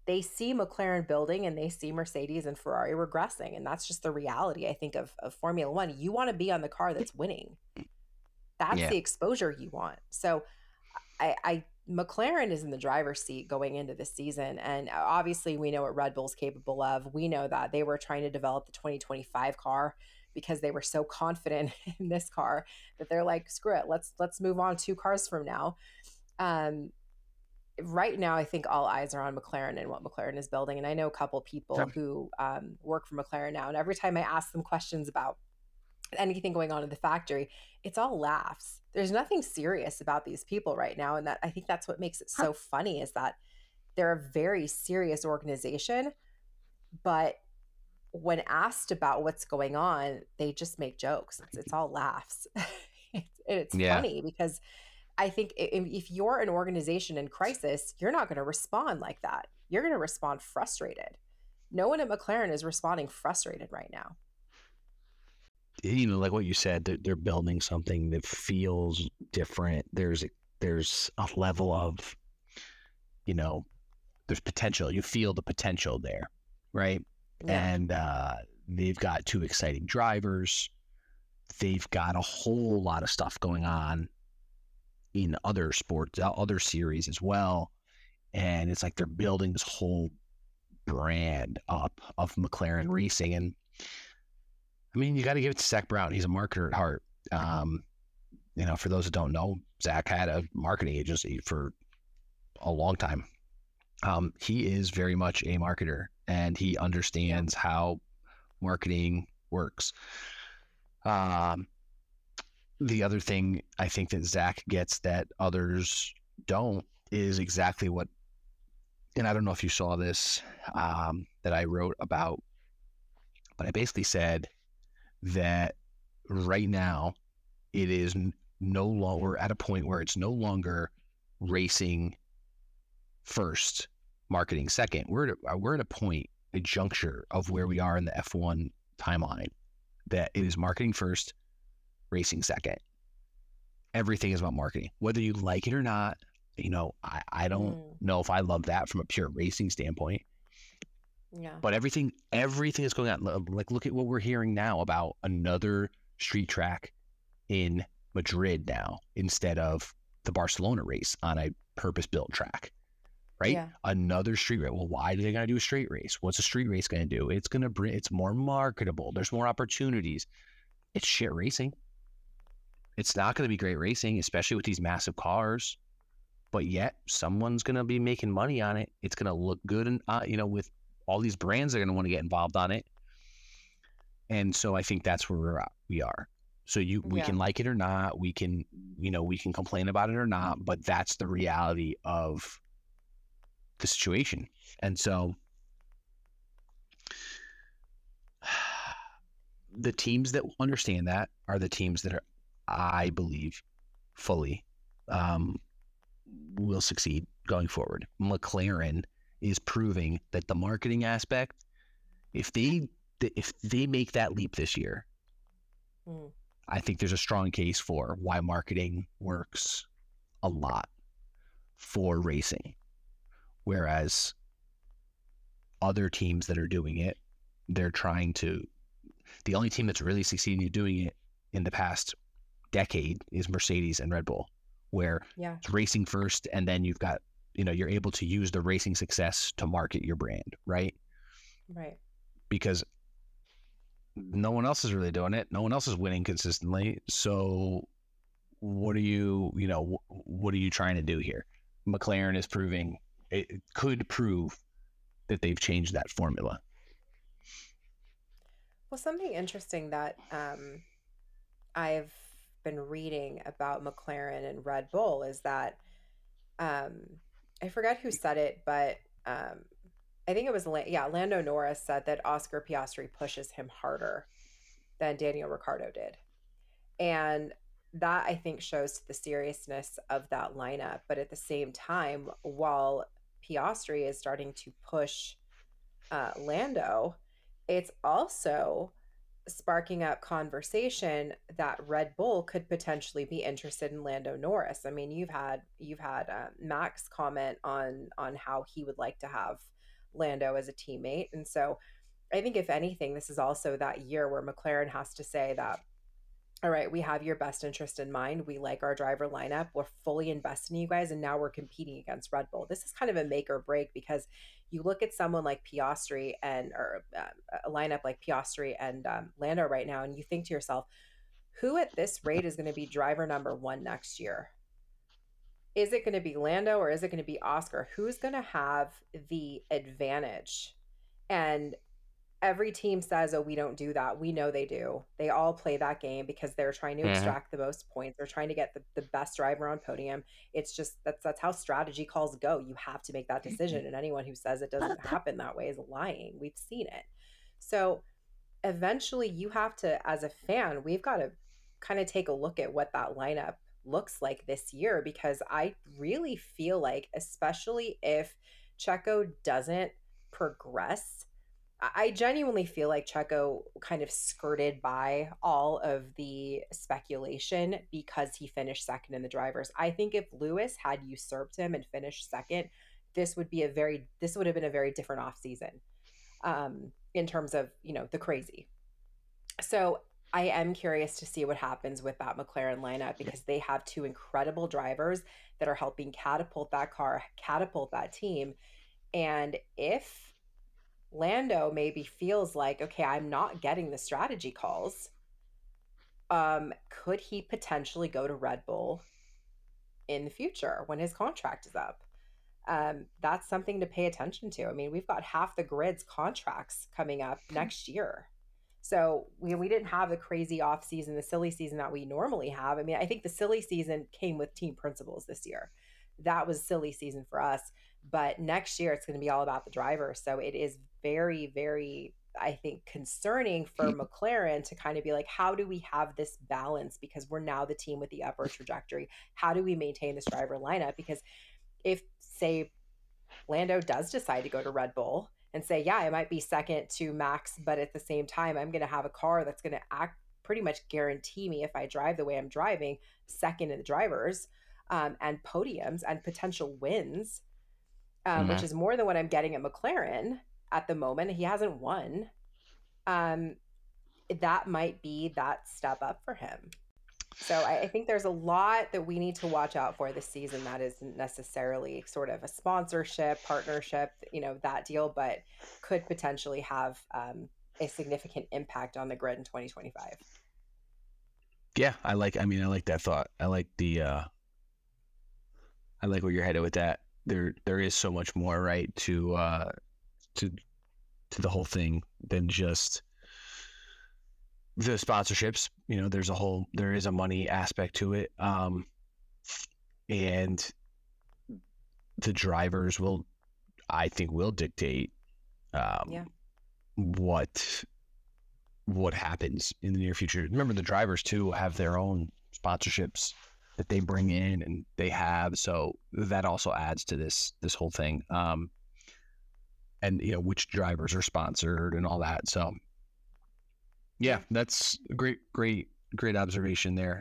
they see McLaren building and they see Mercedes and Ferrari regressing. And that's just the reality, I think, of Formula One. You want to be on the car that's winning. That's Yeah. the exposure you want. So I McLaren is in the driver's seat going into this season. And obviously we know what Red Bull's capable of. We know that they were trying to develop the 2025 car because they were so confident in this car that they're like, screw it, let's move on 2 cars from now. Right now, I think all eyes are on McLaren and what McLaren is building. And I know a couple people who work for McLaren now. And every time I ask them questions about anything going on in the factory, it's all laughs. There's nothing serious about these people right now. And that, I think that's what makes it so funny, is that they're a very serious organization, but when asked about what's going on, they just make jokes. It's all laughs. It's funny because I think if you're an organization in crisis, you're not going to respond like that. You're going to respond frustrated. No one at McLaren is responding frustrated right now. You know, like what you said, they're building something that feels different. There's a level of, you know, there's potential. You feel the potential there, right? Yeah. And they've got 2 exciting drivers. They've got a whole lot of stuff going on in other sports, other series as well. And it's like they're building this whole brand up of McLaren racing. And I mean, you got to give it to Zach Brown. He's a marketer at heart. You know, for those that don't know, Zach had a marketing agency for a long time. He is very much a marketer, and he understands how marketing works. The other thing I think that Zach gets that others don't is exactly what, and I don't know if you saw this, that I wrote about, but I basically said that right now it is no longer at a point where it's no longer racing first, marketing second. We're at a point, a juncture of where we are in the F1 timeline, that it is marketing first, racing second. Everything is about marketing, whether you like it or not. You know, I don't know if I love that from a pure racing standpoint. Yeah. But everything is going on. Like, look at what we're hearing now about another street track in Madrid now, instead of the Barcelona race on a purpose-built track, right? Yeah. Another street race. Well, why are they going to do a street race? What's a street race going to do? It's going to bring, it's more marketable. There's more opportunities. It's shit racing. It's not going to be great racing, especially with these massive cars. But yet, someone's going to be making money on it. It's going to look good, and you know, with all these brands are going to want to get involved on it. And so I think that's where we are. So we can like it or not. We can, you know, we can complain about it or not, but that's the reality of the situation. And so the teams that understand that are the teams that are, I believe, fully will succeed going forward. McLaren is proving that the marketing aspect, if they make that leap this year, I think there's a strong case for why marketing works a lot for racing. Whereas other teams that are doing it, they're trying to, the only team that's really succeeding at doing it in the past decade is Mercedes and Red Bull, where it's racing first, and then you've got, you know, you're able to use the racing success to market your brand, right? Right. Because no one else is really doing it. No one else is winning consistently. So what are you trying to do here? McLaren is proving, it could prove that they've changed that formula. Well, something interesting that I've been reading about McLaren and Red Bull is that I forget who said it, but I think it was Lando Norris said that Oscar Piastri pushes him harder than Daniel Ricciardo did, and that I think shows the seriousness of that lineup. But at the same time, while Piastri is starting to push Lando, it's also sparking up conversation that Red Bull could potentially be interested in Lando Norris. I mean, you've had Max comment on how he would like to have Lando as a teammate. And so I think if anything, this is also that year where McLaren has to say that, all right, we have your best interest in mind. We like our driver lineup. We're fully invested in you guys. And now we're competing against Red Bull. This is kind of a make or break, because you look at someone like Piastri or a lineup like Piastri and Lando right now, and you think to yourself, who at this rate is going to be driver number one next year? Is it going to be Lando or is it going to be Oscar? Who's going to have the advantage? And every team says, oh, we don't do that. We know they do. They all play that game because they're trying to extract the most points. They're trying to get the best driver on podium. It's just that's how strategy calls go. You have to make that decision. And anyone who says it doesn't happen that way is lying. We've seen it. So eventually you have to, as a fan, we've got to kind of take a look at what that lineup looks like this year, because I really feel like, especially if Checo doesn't progress, I genuinely feel like Checo kind of skirted by all of the speculation because he finished second in the drivers. I think if Lewis had usurped him and finished second, this would have been a very different offseason in terms of, the crazy. So I am curious to see what happens with that McLaren lineup, because they have two incredible drivers that are helping catapult that car, catapult that team. And if Lando maybe feels like, okay, I'm not getting the strategy calls, could he potentially go to Red Bull in the future when his contract is up? That's something to pay attention to. I mean, we've got half the grid's contracts coming up next year. So we didn't have the crazy off season, the silly season that we normally have. I mean, I think the silly season came with team principles this year. That was silly season for us. But next year, it's going to be all about the driver. So it is very, very, I think, concerning for McLaren to kind of be like, how do we have this balance? Because we're now the team with the upper trajectory. How do we maintain this driver lineup? Because if, say, Lando does decide to go to Red Bull and say, yeah, I might be second to Max, but at the same time, I'm going to have a car that's going to pretty much guarantee me, if I drive the way I'm driving, second in the drivers and podiums and potential wins, which is more than what I'm getting at McLaren at the moment. He hasn't won. That might be that step up for him. So I think there's a lot that we need to watch out for this season that isn't necessarily sort of a sponsorship, partnership, that deal, but could potentially have a significant impact on the grid in 2025. Yeah, I like that thought. I like I like where you're headed with that. There is so much more, right, to the whole thing than just the sponsorships. There is a money aspect to it. And the drivers I think will dictate what happens in the near future. Remember, the drivers too have their own sponsorships that they bring in and they have, so that also adds to this whole thing. And which drivers are sponsored and all that. So yeah, that's a great observation there.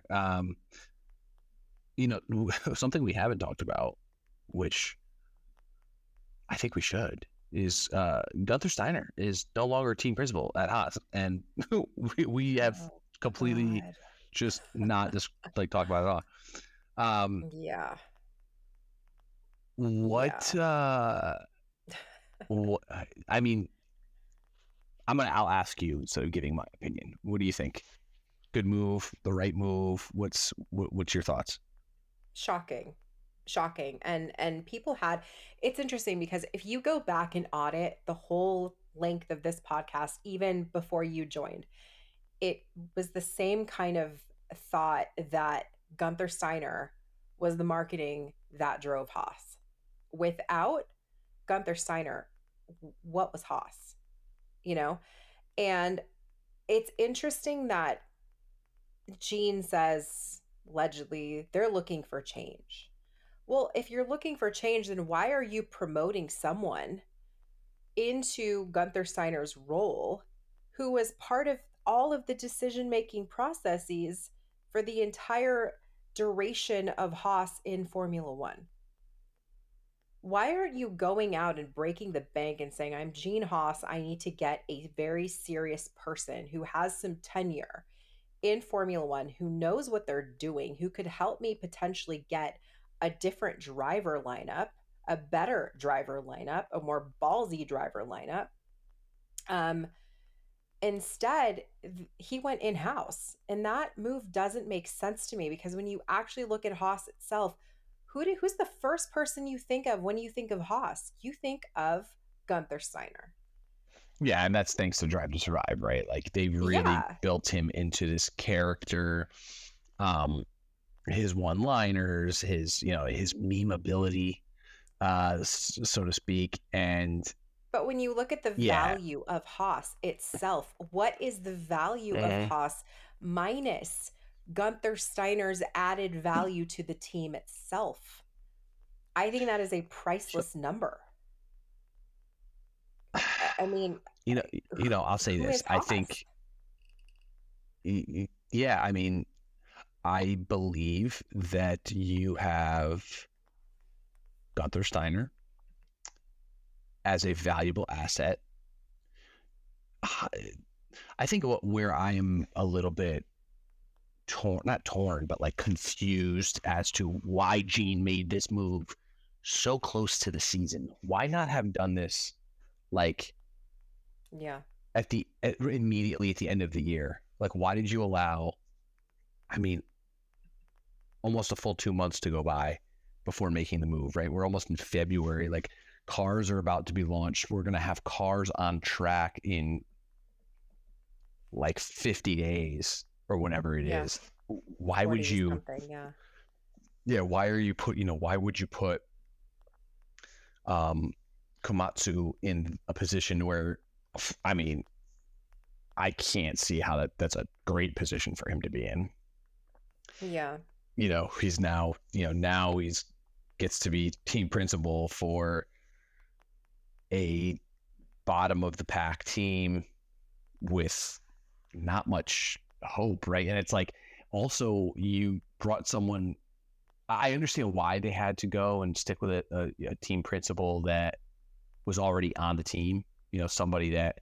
Something we haven't talked about, which I think we should, is Gunther Steiner is no longer team principal at Haas, and we have completely just not just like talk about it all. I mean, I'll ask you instead of giving my opinion. What do you think? Good move, the right move? What's your thoughts? Shocking. And people it's interesting because if you go back and audit the whole length of this podcast, even before you joined, it was the same kind of thought that Gunther Steiner was the marketing that drove Haas. Without Gunther Steiner, what was Haas? And it's interesting that Gene says, allegedly, they're looking for change. Well, if you're looking for change, then why are you promoting someone into Gunther Steiner's role who was part of all of the decision-making processes for the entire duration of Haas in Formula One? Why aren't you going out and breaking the bank and saying, I'm Gene Haas, I need to get a very serious person who has some tenure in Formula One, who knows what they're doing, who could help me potentially get a different driver lineup, a better driver lineup, a more ballsy driver lineup. Instead, he went in house, and that move doesn't make sense to me, because when you actually look at Haas itself, who's the first person you think of when you think of Haas? You think of Gunther Steiner. Yeah, and that's thanks to Drive to Survive, right? Like they really built him into this character. His one-liners, his memeability, so to speak, and. But when you look at the value of Haas itself, what is the value of Haas minus Gunther Steiner's added value to the team itself? I think that is a priceless number. I mean, I'll say this. I think, I mean, I believe that you have Gunther Steiner as a valuable asset. I think where I am a little bit not torn, but like confused as to why Gene made this move so close to the season. Why not have done this like immediately at the end of the year? Like, why did you allow, I mean, almost a full 2 months to go by before making the move, right? We're almost in February. Like, cars are about to be launched. We're going to have cars on track in like 50 days or whatever it is. Why would you, why are you why would you put Komatsu in a position where, I mean, I can't see how that's a great position for him to be in. Yeah. He's now he's gets to be team principal for a bottom of the pack team with not much hope, right? And it's like, also you brought someone, I understand why they had to go and stick with a team principal that was already on the team, somebody that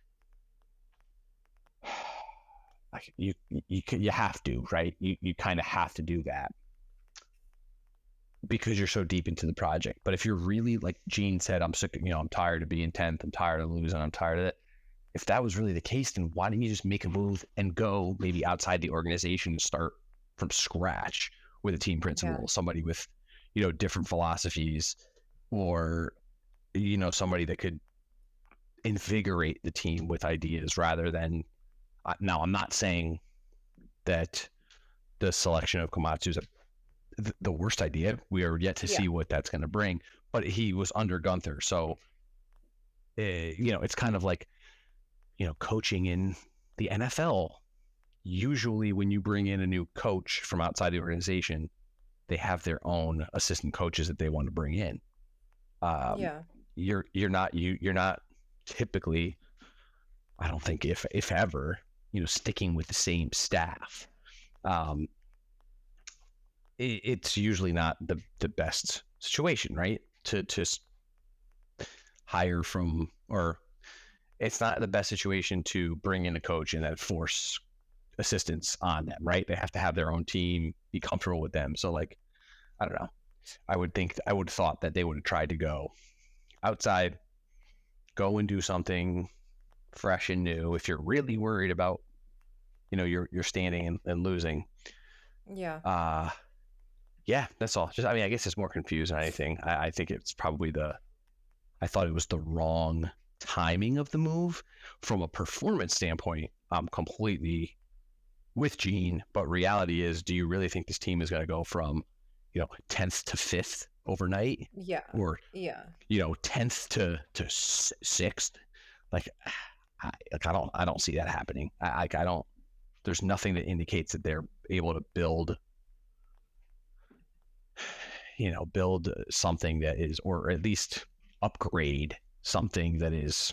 like you have to, right? You kind of have to do that because you're so deep into the project. But if you're really, like Gene said, I'm sick, I'm tired of being 10th, I'm tired of losing, I'm tired of it. If that was really the case, then why didn't you just make a move and go maybe outside the organization and start from scratch with a team principal, somebody with, different philosophies, or, somebody that could invigorate the team with ideas rather than, now I'm not saying that the selection of Komatsu is the worst idea. We are yet to see what that's going to bring, but he was under Gunther. So, it's kind of like, coaching in the NFL. Usually when you bring in a new coach from outside the organization, they have their own assistant coaches that they want to bring in. You're not typically, I don't think if ever, sticking with the same staff. It's usually not the best situation, right? To hire from, or it's not the best situation to bring in a coach and then force assistants on them, right? They have to have their own team, be comfortable with them. So, like, I don't know. I would have thought that they would have tried to go outside, go and do something fresh and new. If you're really worried about, your standing and losing. Yeah. That's all. Just, I guess it's more confused than anything. I think it's probably I thought it was the wrong timing of the move. From a performance standpoint, I'm completely with Gene, but reality is, do you really think this team is going to go from 10th to 5th overnight? Or 10th to 6th? Like I don't see that happening. I don't. There's nothing that indicates that they're able to build something that is, or at least upgrade something that is,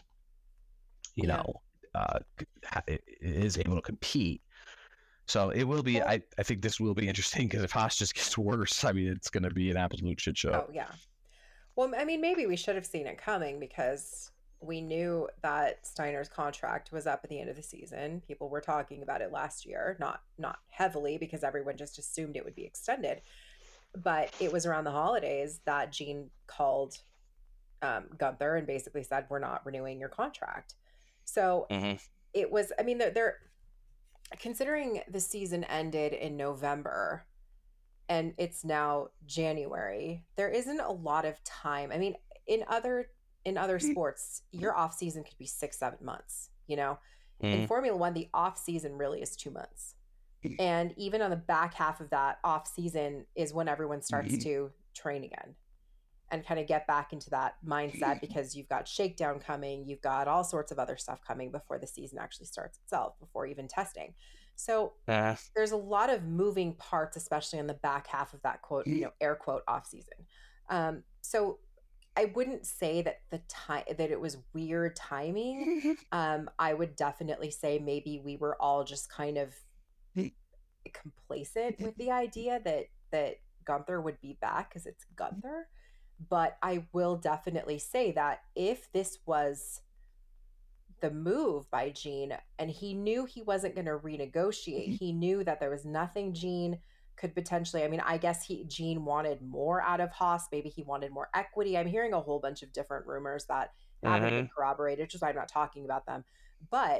is able to compete. So it will be, I think this will be interesting, because if Haas just gets worse, it's going to be an absolute shit show. Oh, yeah. Well, I mean, maybe we should have seen it coming because we knew that Steiner's contract was up at the end of the season. People were talking about it last year, not heavily because everyone just assumed it would be extended. But it was around the holidays that Gene called Gunther and basically said, "We're not renewing your contract." So Mm-hmm. it was. I mean, they're considering the season ended in November and it's now January, there isn't a lot of time. I mean, in other sports, your off season could be 6, 7 months. In Mm-hmm. Formula One, the off season really is 2 months. And even on the back half of that off season is when everyone starts to train again and kind of get back into that mindset because you've got shakedown coming, you've got all sorts of other stuff coming before the season actually starts itself, before even testing. So there's a lot of moving parts, especially on the back half of that quote, air quote off season. So I wouldn't say that that it was weird timing. I would definitely say maybe we were all just kind of complacent with the idea that Gunther would be back because it's Gunther. But I will definitely say that if this was the move by Gene and he knew he wasn't going to renegotiate, he knew that there was nothing Gene could potentially, I mean, I guess Gene wanted more out of Haas. Maybe he wanted more equity. I'm hearing a whole bunch of different rumors that haven't been corroborated, which is why I'm not talking about them. But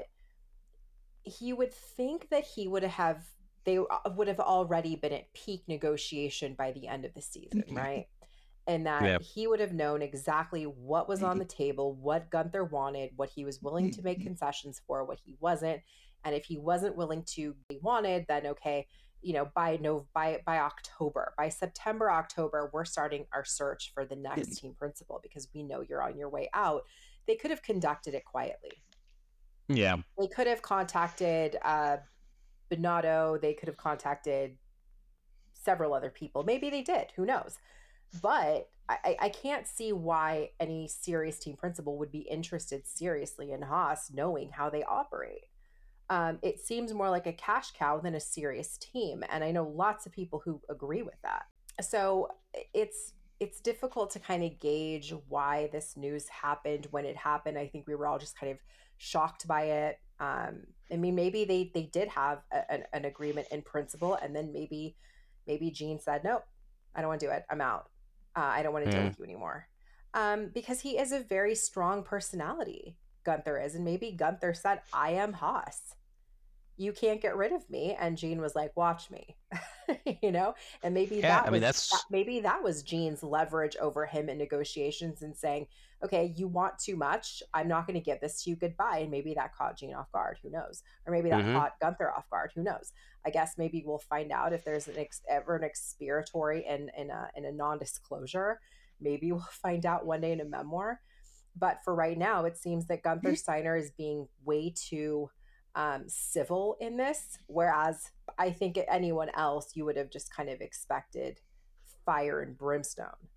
he would think that they would have already been at peak negotiation by the end of the season, right? And that he would have known exactly what was on the table, what Gunther wanted, what he was willing to make concessions for, what he wasn't. And if he wasn't willing to be wanted, then okay, by October, by September, October, we're starting our search for the next team principal because we know you're on your way out. They could have conducted it quietly. Yeah. They could have contacted Binotto. They could have contacted several other people. Maybe they did. Who knows? But I can't see why any serious team principal would be interested seriously in Haas knowing how they operate. It seems more like a cash cow than a serious team. And I know lots of people who agree with that. So it's difficult to kind of gauge why this news happened when it happened. I think we were all just kind of shocked by it. I mean, maybe they did have an agreement in principle, and then maybe Gene said, "Nope, I don't want to do it. I'm out. I don't want to deal with you anymore." Because he is a very strong personality, Gunther is. And maybe Gunther said, "I am Haas. You can't get rid of me." And Gene was like, "Watch me." And maybe maybe that was Gene's leverage over him in negotiations and saying, "Okay, you want too much. I'm not going to give this to you. Goodbye." And maybe that caught Gene off guard. Who knows? Or maybe that caught Gunther off guard. Who knows? I guess maybe we'll find out if there's ever an expiatory in a non-disclosure. Maybe we'll find out one day in a memoir. But for right now, it seems that Gunther Steiner is being way too civil in this, whereas I think anyone else you would have just kind of expected fire and brimstone.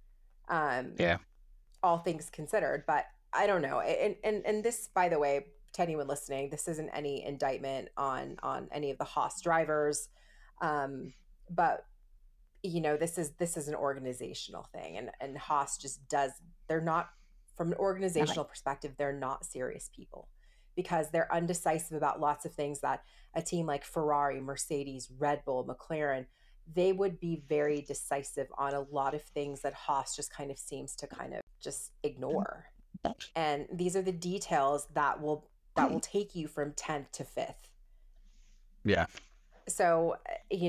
All things considered, but I don't know. And this, by the way, to anyone listening, this isn't any indictment on any of the Haas drivers, but this is an organizational thing, and Haas just does. They're not, from an organizational perspective, they're not serious people, because they're undecisive about lots of things that a team like Ferrari, Mercedes, Red Bull, McLaren, they would be very decisive on a lot of things that Haas just kind of seems to kind of just ignore. And these are the details that will take you from 10th to 5th. Yeah. So,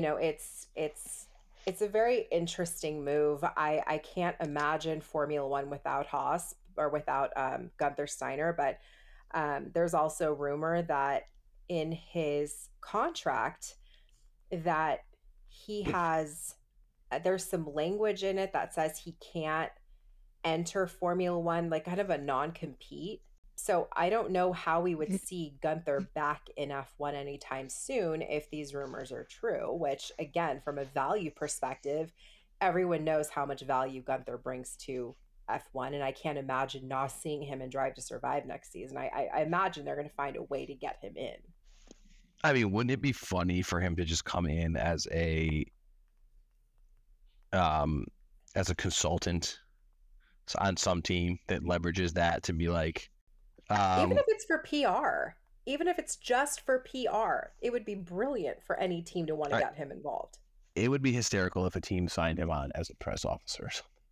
it's a very interesting move. I can't imagine Formula One without Haas or without Gunther Steiner, but there's also rumor that in his contract that he has, there's some language in it that says he can't enter Formula One, like kind of a non-compete. So I don't know how we would see Gunther back in F1 anytime soon if these rumors are true, which again, from a value perspective, everyone knows how much value Gunther brings to F1, and I can't imagine not seeing him in Drive to Survive next season. I imagine they're going to find a way to get him in. I mean, wouldn't it be funny for him to just come in as a consultant on some team that leverages that to be like, Even um, if it's for PR, even if it's just for PR, it would be brilliant for any team to want to I, get him involved. it would be hysterical if a team signed him on as a press officer.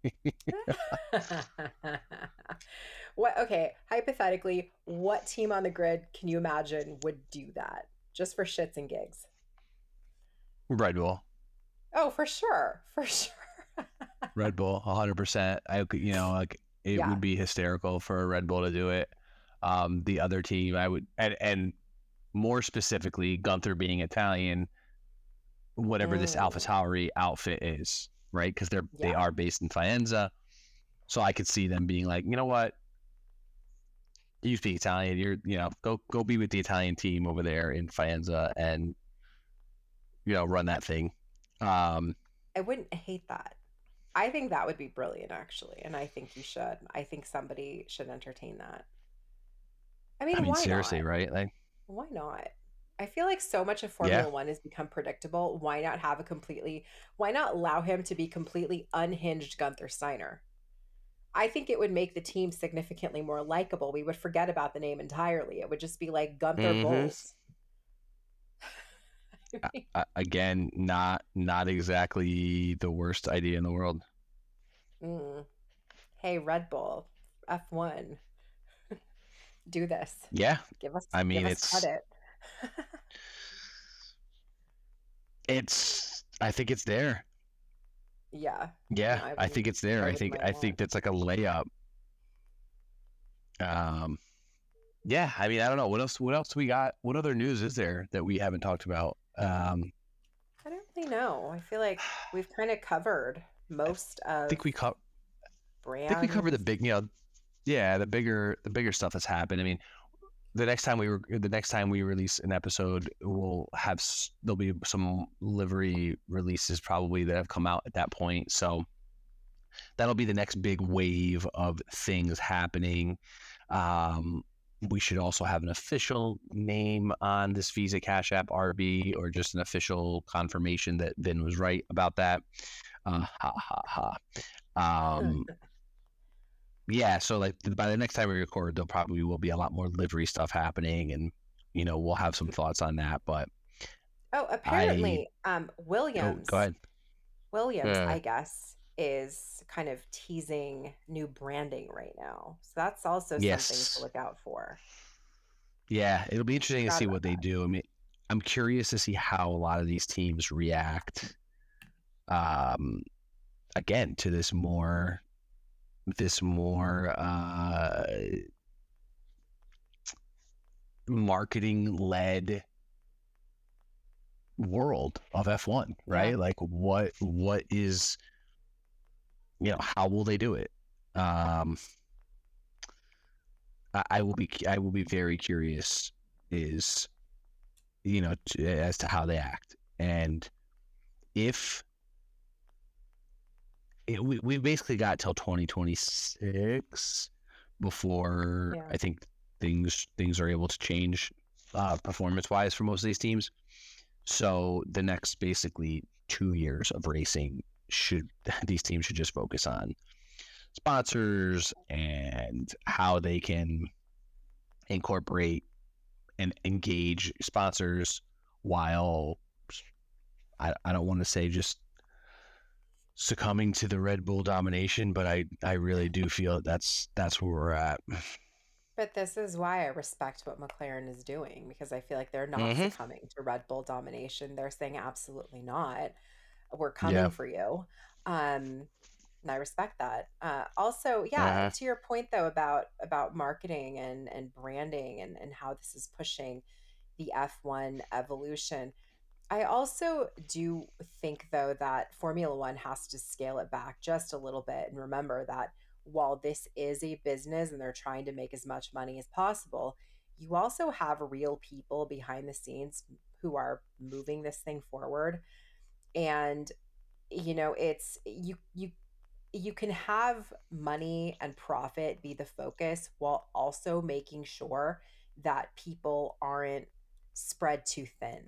What, okay, hypothetically, what team on the grid can you imagine would do that just for shits and gigs? Red Bull. Oh, for sure. For sure. Red Bull, 100%. Like it Yeah. would be hysterical for a Red Bull to do it. The other team, I would, and more specifically, Gunther being Italian, whatever this Mm, AlphaTauri outfit is, right? Because they yeah. are based in Faenza, so I could see them being like, you know what, you speak Italian, go be with the Italian team over there in Faenza and run that thing. Um, I wouldn't hate that. I think that would be brilliant, actually. And I think you should. I think somebody should entertain that. I I mean, mean, why seriously, not? right? Like, Why not? I feel like so much of yeah, Formula One has become predictable. Why not allow him to be completely unhinged Gunther Steiner? I think it would make the team significantly more likable. We would forget about the name entirely. It would just be like Gunther mm-hmm. Bulls. Again, not exactly the worst idea in the world. Mm. Hey, Red Bull, F1, do this. Yeah, Give us I give mean, us credit. I think it's there. Yeah. No, Yeah, I think it's there. I I wouldn't think mind I that. think that's like a layup. Um, yeah, I mean, I don't know what else we got. What other news is there that we haven't talked about? I don't really know. I feel like we've kind of covered I most of think we co- I think we covered the brands. big, yeah, the bigger stuff that's happened. I mean, the next time we release an episode, there'll be some livery releases probably that have come out at that point. So that'll be the next big wave of things happening. Um, we should also have an official name on this Visa Cash App RB, or just an official confirmation that Vin was right about that. Ha ha ha. Yeah, so like by the next time we record, there probably will be a lot more livery stuff happening, and we'll have some thoughts on that. But Oh, I apparently, go ahead. Williams, Yeah. I guess, is kind of teasing new branding right now. So that's also something to Yes. look out for. Yeah, it'll be I interesting to forgot see about what they that. do. I mean, I'm curious to see how a lot of these teams react. Um, Again, to this more marketing led world of F1, Yeah. right? Like what is, how will they do it? Um, I will be very curious is as to how they act, and if we basically got till 2026 before Yeah. I think things are able to change performance wise for most of these teams. So the next basically 2 years of racing should these teams should just focus on sponsors and how they can incorporate and engage sponsors while I don't want to say just succumbing to the Red Bull domination, but I really do feel that's where we're at. But this is why I respect what McLaren is doing because I feel like they're not Mm-hmm. succumbing to Red Bull domination. They're saying absolutely not. We're Yeah. coming for you. Um, and I respect that. Also, yeah, Uh-huh. to your point though about marketing and branding and how this is pushing the F1 evolution. I also do think, though, that Formula One has to scale it back just a little bit and remember that while this is a business and they're trying to make as much money as possible, you also have real people behind the scenes who are moving this thing forward. And, it's you can have money and profit be the focus while also making sure that people aren't spread too thin.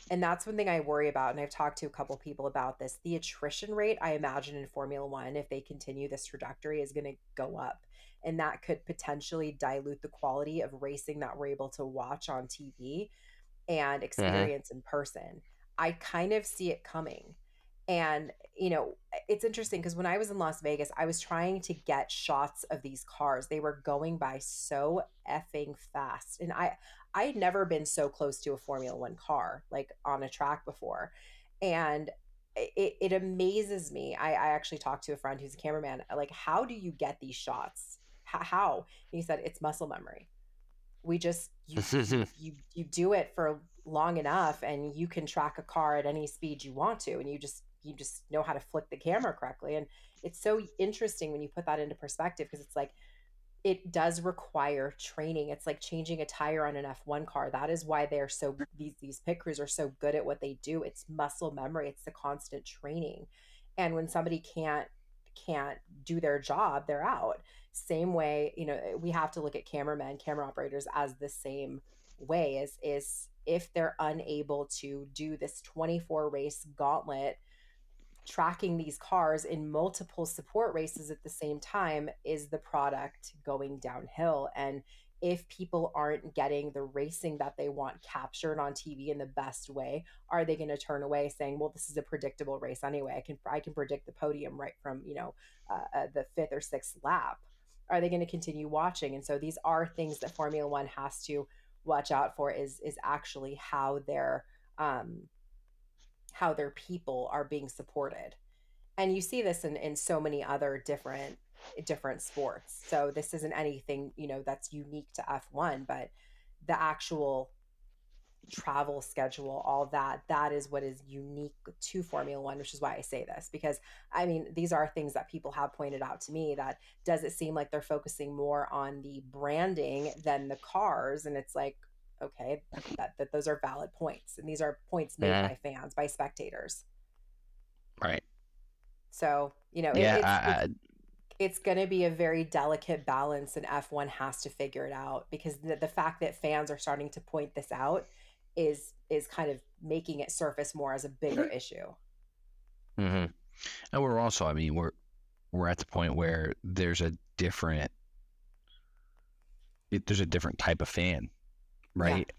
And that's one thing I worry about. And I've talked to a couple people about this. The attrition rate, I imagine in Formula One, if they continue this trajectory, is going to go up. And that could potentially dilute the quality of racing that we're able to watch on TV and Mhm. experience in person. I kind of see it coming. And, it's interesting because when I was in Las Vegas, I was trying to get shots of these cars. They were going by so effing fast. And I had never been so close to a Formula One car, like on a track before. And it amazes me. I actually talked to a friend who's a cameraman, like, how do you get these shots? How? And he said, it's muscle memory. We just you do it for long enough and you can track a car at any speed you want to, and you just know how to flick the camera correctly. And it's so interesting when you put that into perspective, because it's like it does require training. It's like changing a tire on an F1 car. That is why they're so these pit crews are so good at what they do. It's muscle memory. It's the constant training. And when somebody can't do their job, they're out. Same way, we have to look at cameramen, camera operators as the same way, is if they're unable to do this 24 race gauntlet, tracking these cars in multiple support races at the same time, is the product going downhill. And if people aren't getting the racing that they want captured on TV in the best way, are they going to turn away saying, well, this is a predictable race anyway, I can predict the podium right from the fifth or sixth lap? Are they going to continue watching? And so these are things that Formula One has to watch out for, is actually how their people are being supported. And you see this in so many other different sports. So this isn't anything, that's unique to F1, but the actual travel schedule, all that is what is unique to Formula One, which is why I say this, because I mean, these are things that people have pointed out to me, that does it seem like they're focusing more on the branding than the cars? And it's like, okay, that those are valid points, and these are points made Mhm. by fans, by spectators. Right. So, Yeah. it's going to be a very delicate balance, and F1 has to figure it out, because the fact that fans are starting to point this out is kind of making it surface more as a bigger issue. And we're also, I mean, we're at the point where there's a different type of fan, right?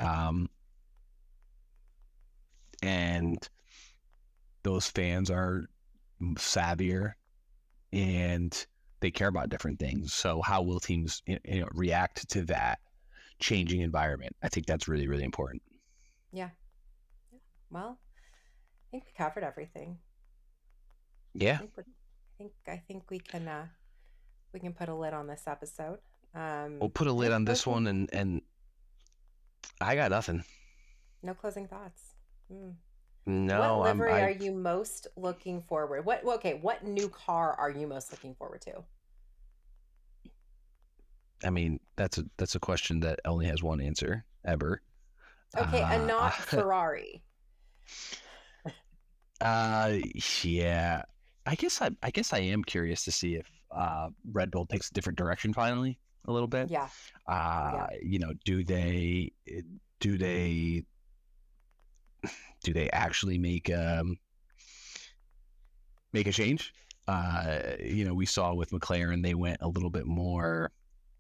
And those fans are savvier and they care about different things. So how will teams react to that changing environment? I think that's really, really important. Yeah. Well, I think we covered everything. Yeah. I think we can put a lid on this episode. We'll put a lid on this one, and I got nothing. No closing thoughts. No, what livery are you most looking forward? What new car are you most looking forward to? I mean, that's a question that only has one answer ever. Okay, and not Ferrari. Yeah. I guess I am curious to see if Red Bull takes a different direction finally a little bit. Yeah. Do they actually make a change? We saw with McLaren, they went a little bit more.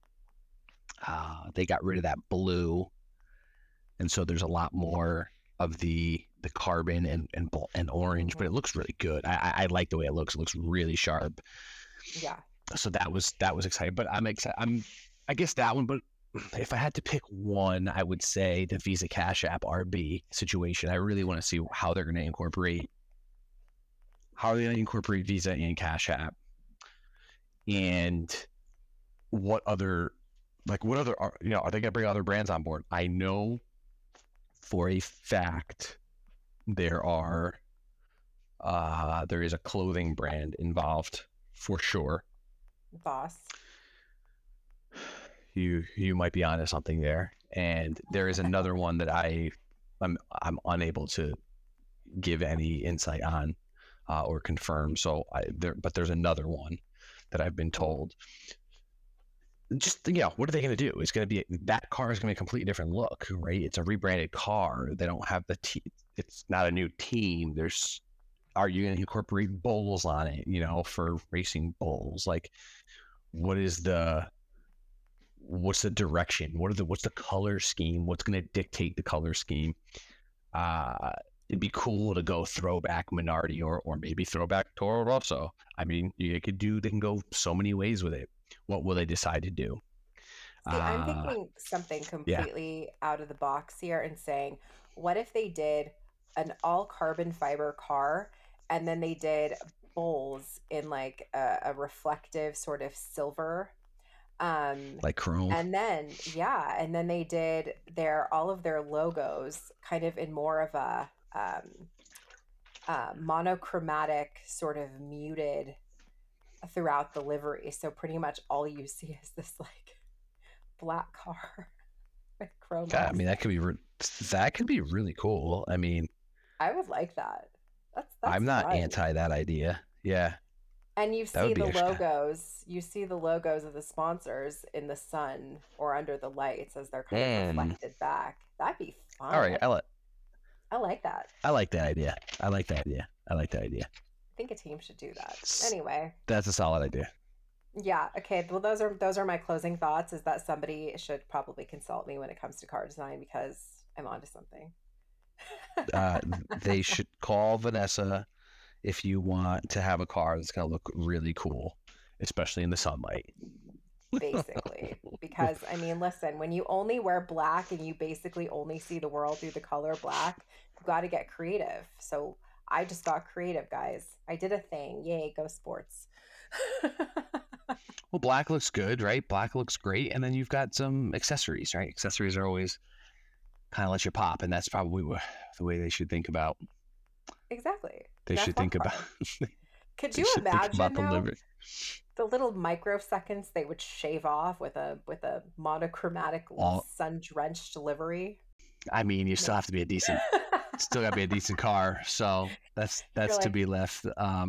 They got rid of that blue, and so there's a lot more of the carbon and orange, but it looks really good. I like the way it looks. It looks really sharp. Yeah. So that was exciting. But I'm excited. I guess that one. But if I had to pick one, I would say the Visa Cash App RB situation. I really want to see how they're going to incorporate Visa and Cash App, and what other are they going to bring other brands on board? I know for a fact there is a clothing brand involved for sure. Boss. You might be onto something there, and there is another one that I'm unable to give any insight on or confirm. So but there's another one that I've been told. just, what are they going to do? It's going to be, that car is going to be a completely different look, right? It's a rebranded car. They don't have it's not a new team. Are you going to incorporate bowls on it, for racing bowls? Like, what's the direction? What's the color scheme? What's going to dictate the color scheme? It'd be cool to go throwback Minardi or maybe throwback Toro Rosso. I mean, they can go so many ways with it. What will they decide to do? See, I'm thinking something completely out of the box here and saying, what if they did an all carbon fiber car and then they did bowls in like a reflective sort of silver, like chrome, and then they did all of their logos kind of in more of a monochromatic sort of muted throughout the livery. So pretty much all you see is this like black car with chrome. God, I mean, that could be really cool. I mean, I would like that. That's I'm not fun. anti that idea. Yeah. And you see the logos. You see the logos of the sponsors in the sun or under the lights as they're kind of reflected back. That'd be fun. All right, I like that. I like that idea. I think a team should do that. Anyway, that's a solid idea. Yeah. Okay. Well, those are my closing thoughts. Is that somebody should probably consult me when it comes to car design because I'm onto something. They should call Vanessa if you want to have a car that's going to look really cool, especially in the sunlight. Basically, because I mean, listen, when you only wear black and you basically only see the world through the color black, you got to get creative. So I just got creative, guys. I did a thing. Yay, go sports. Well, black looks good, right? Black looks great. And then you've got some accessories, right? Accessories are always kind of let you pop. And that's probably the way they should think about. Exactly. They should think about. Could you imagine the little microseconds they would shave off with a monochromatic sun-drenched livery? I mean, you still have to be still got to be a decent car. So that's to be left.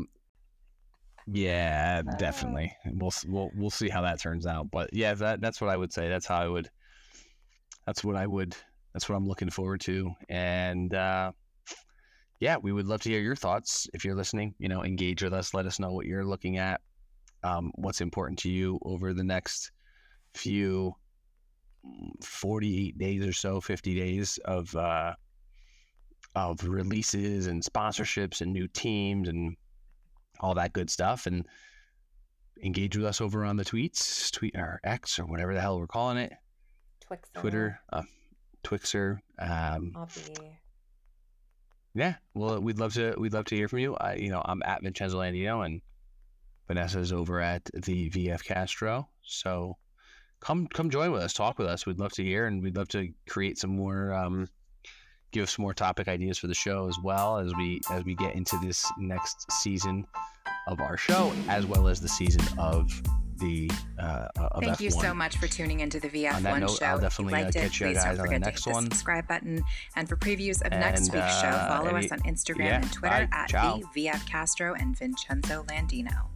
Yeah, definitely. We'll see how that turns out. But yeah, that's what I would say. That's what I'm looking forward to. And yeah, we would love to hear your thoughts. If you're listening, engage with us. Let us know what you're looking at. What's important to you over the next few 48 days or so, 50 days of releases and sponsorships and new teams and all that good stuff. And engage with us over on the tweet or X or whatever the hell we're calling it. Twixer. Twitter, Twixer. Yeah, well, we'd love to hear from you. I'm at Vincenzo Landino and Vanessa's over at the VF Castro. So come join with us, talk with us. We'd love to hear, and we'd love to create some more, give some more topic ideas for the show as well as we get into this next season of our show, as well as the season of the Thank F1. you so much for tuning into the VF1 show. I'll definitely catch you guys on the next one. Subscribe button, and for previews of next week's show, follow us on Instagram and Twitter at the VF Castro and Vincenzo Landino.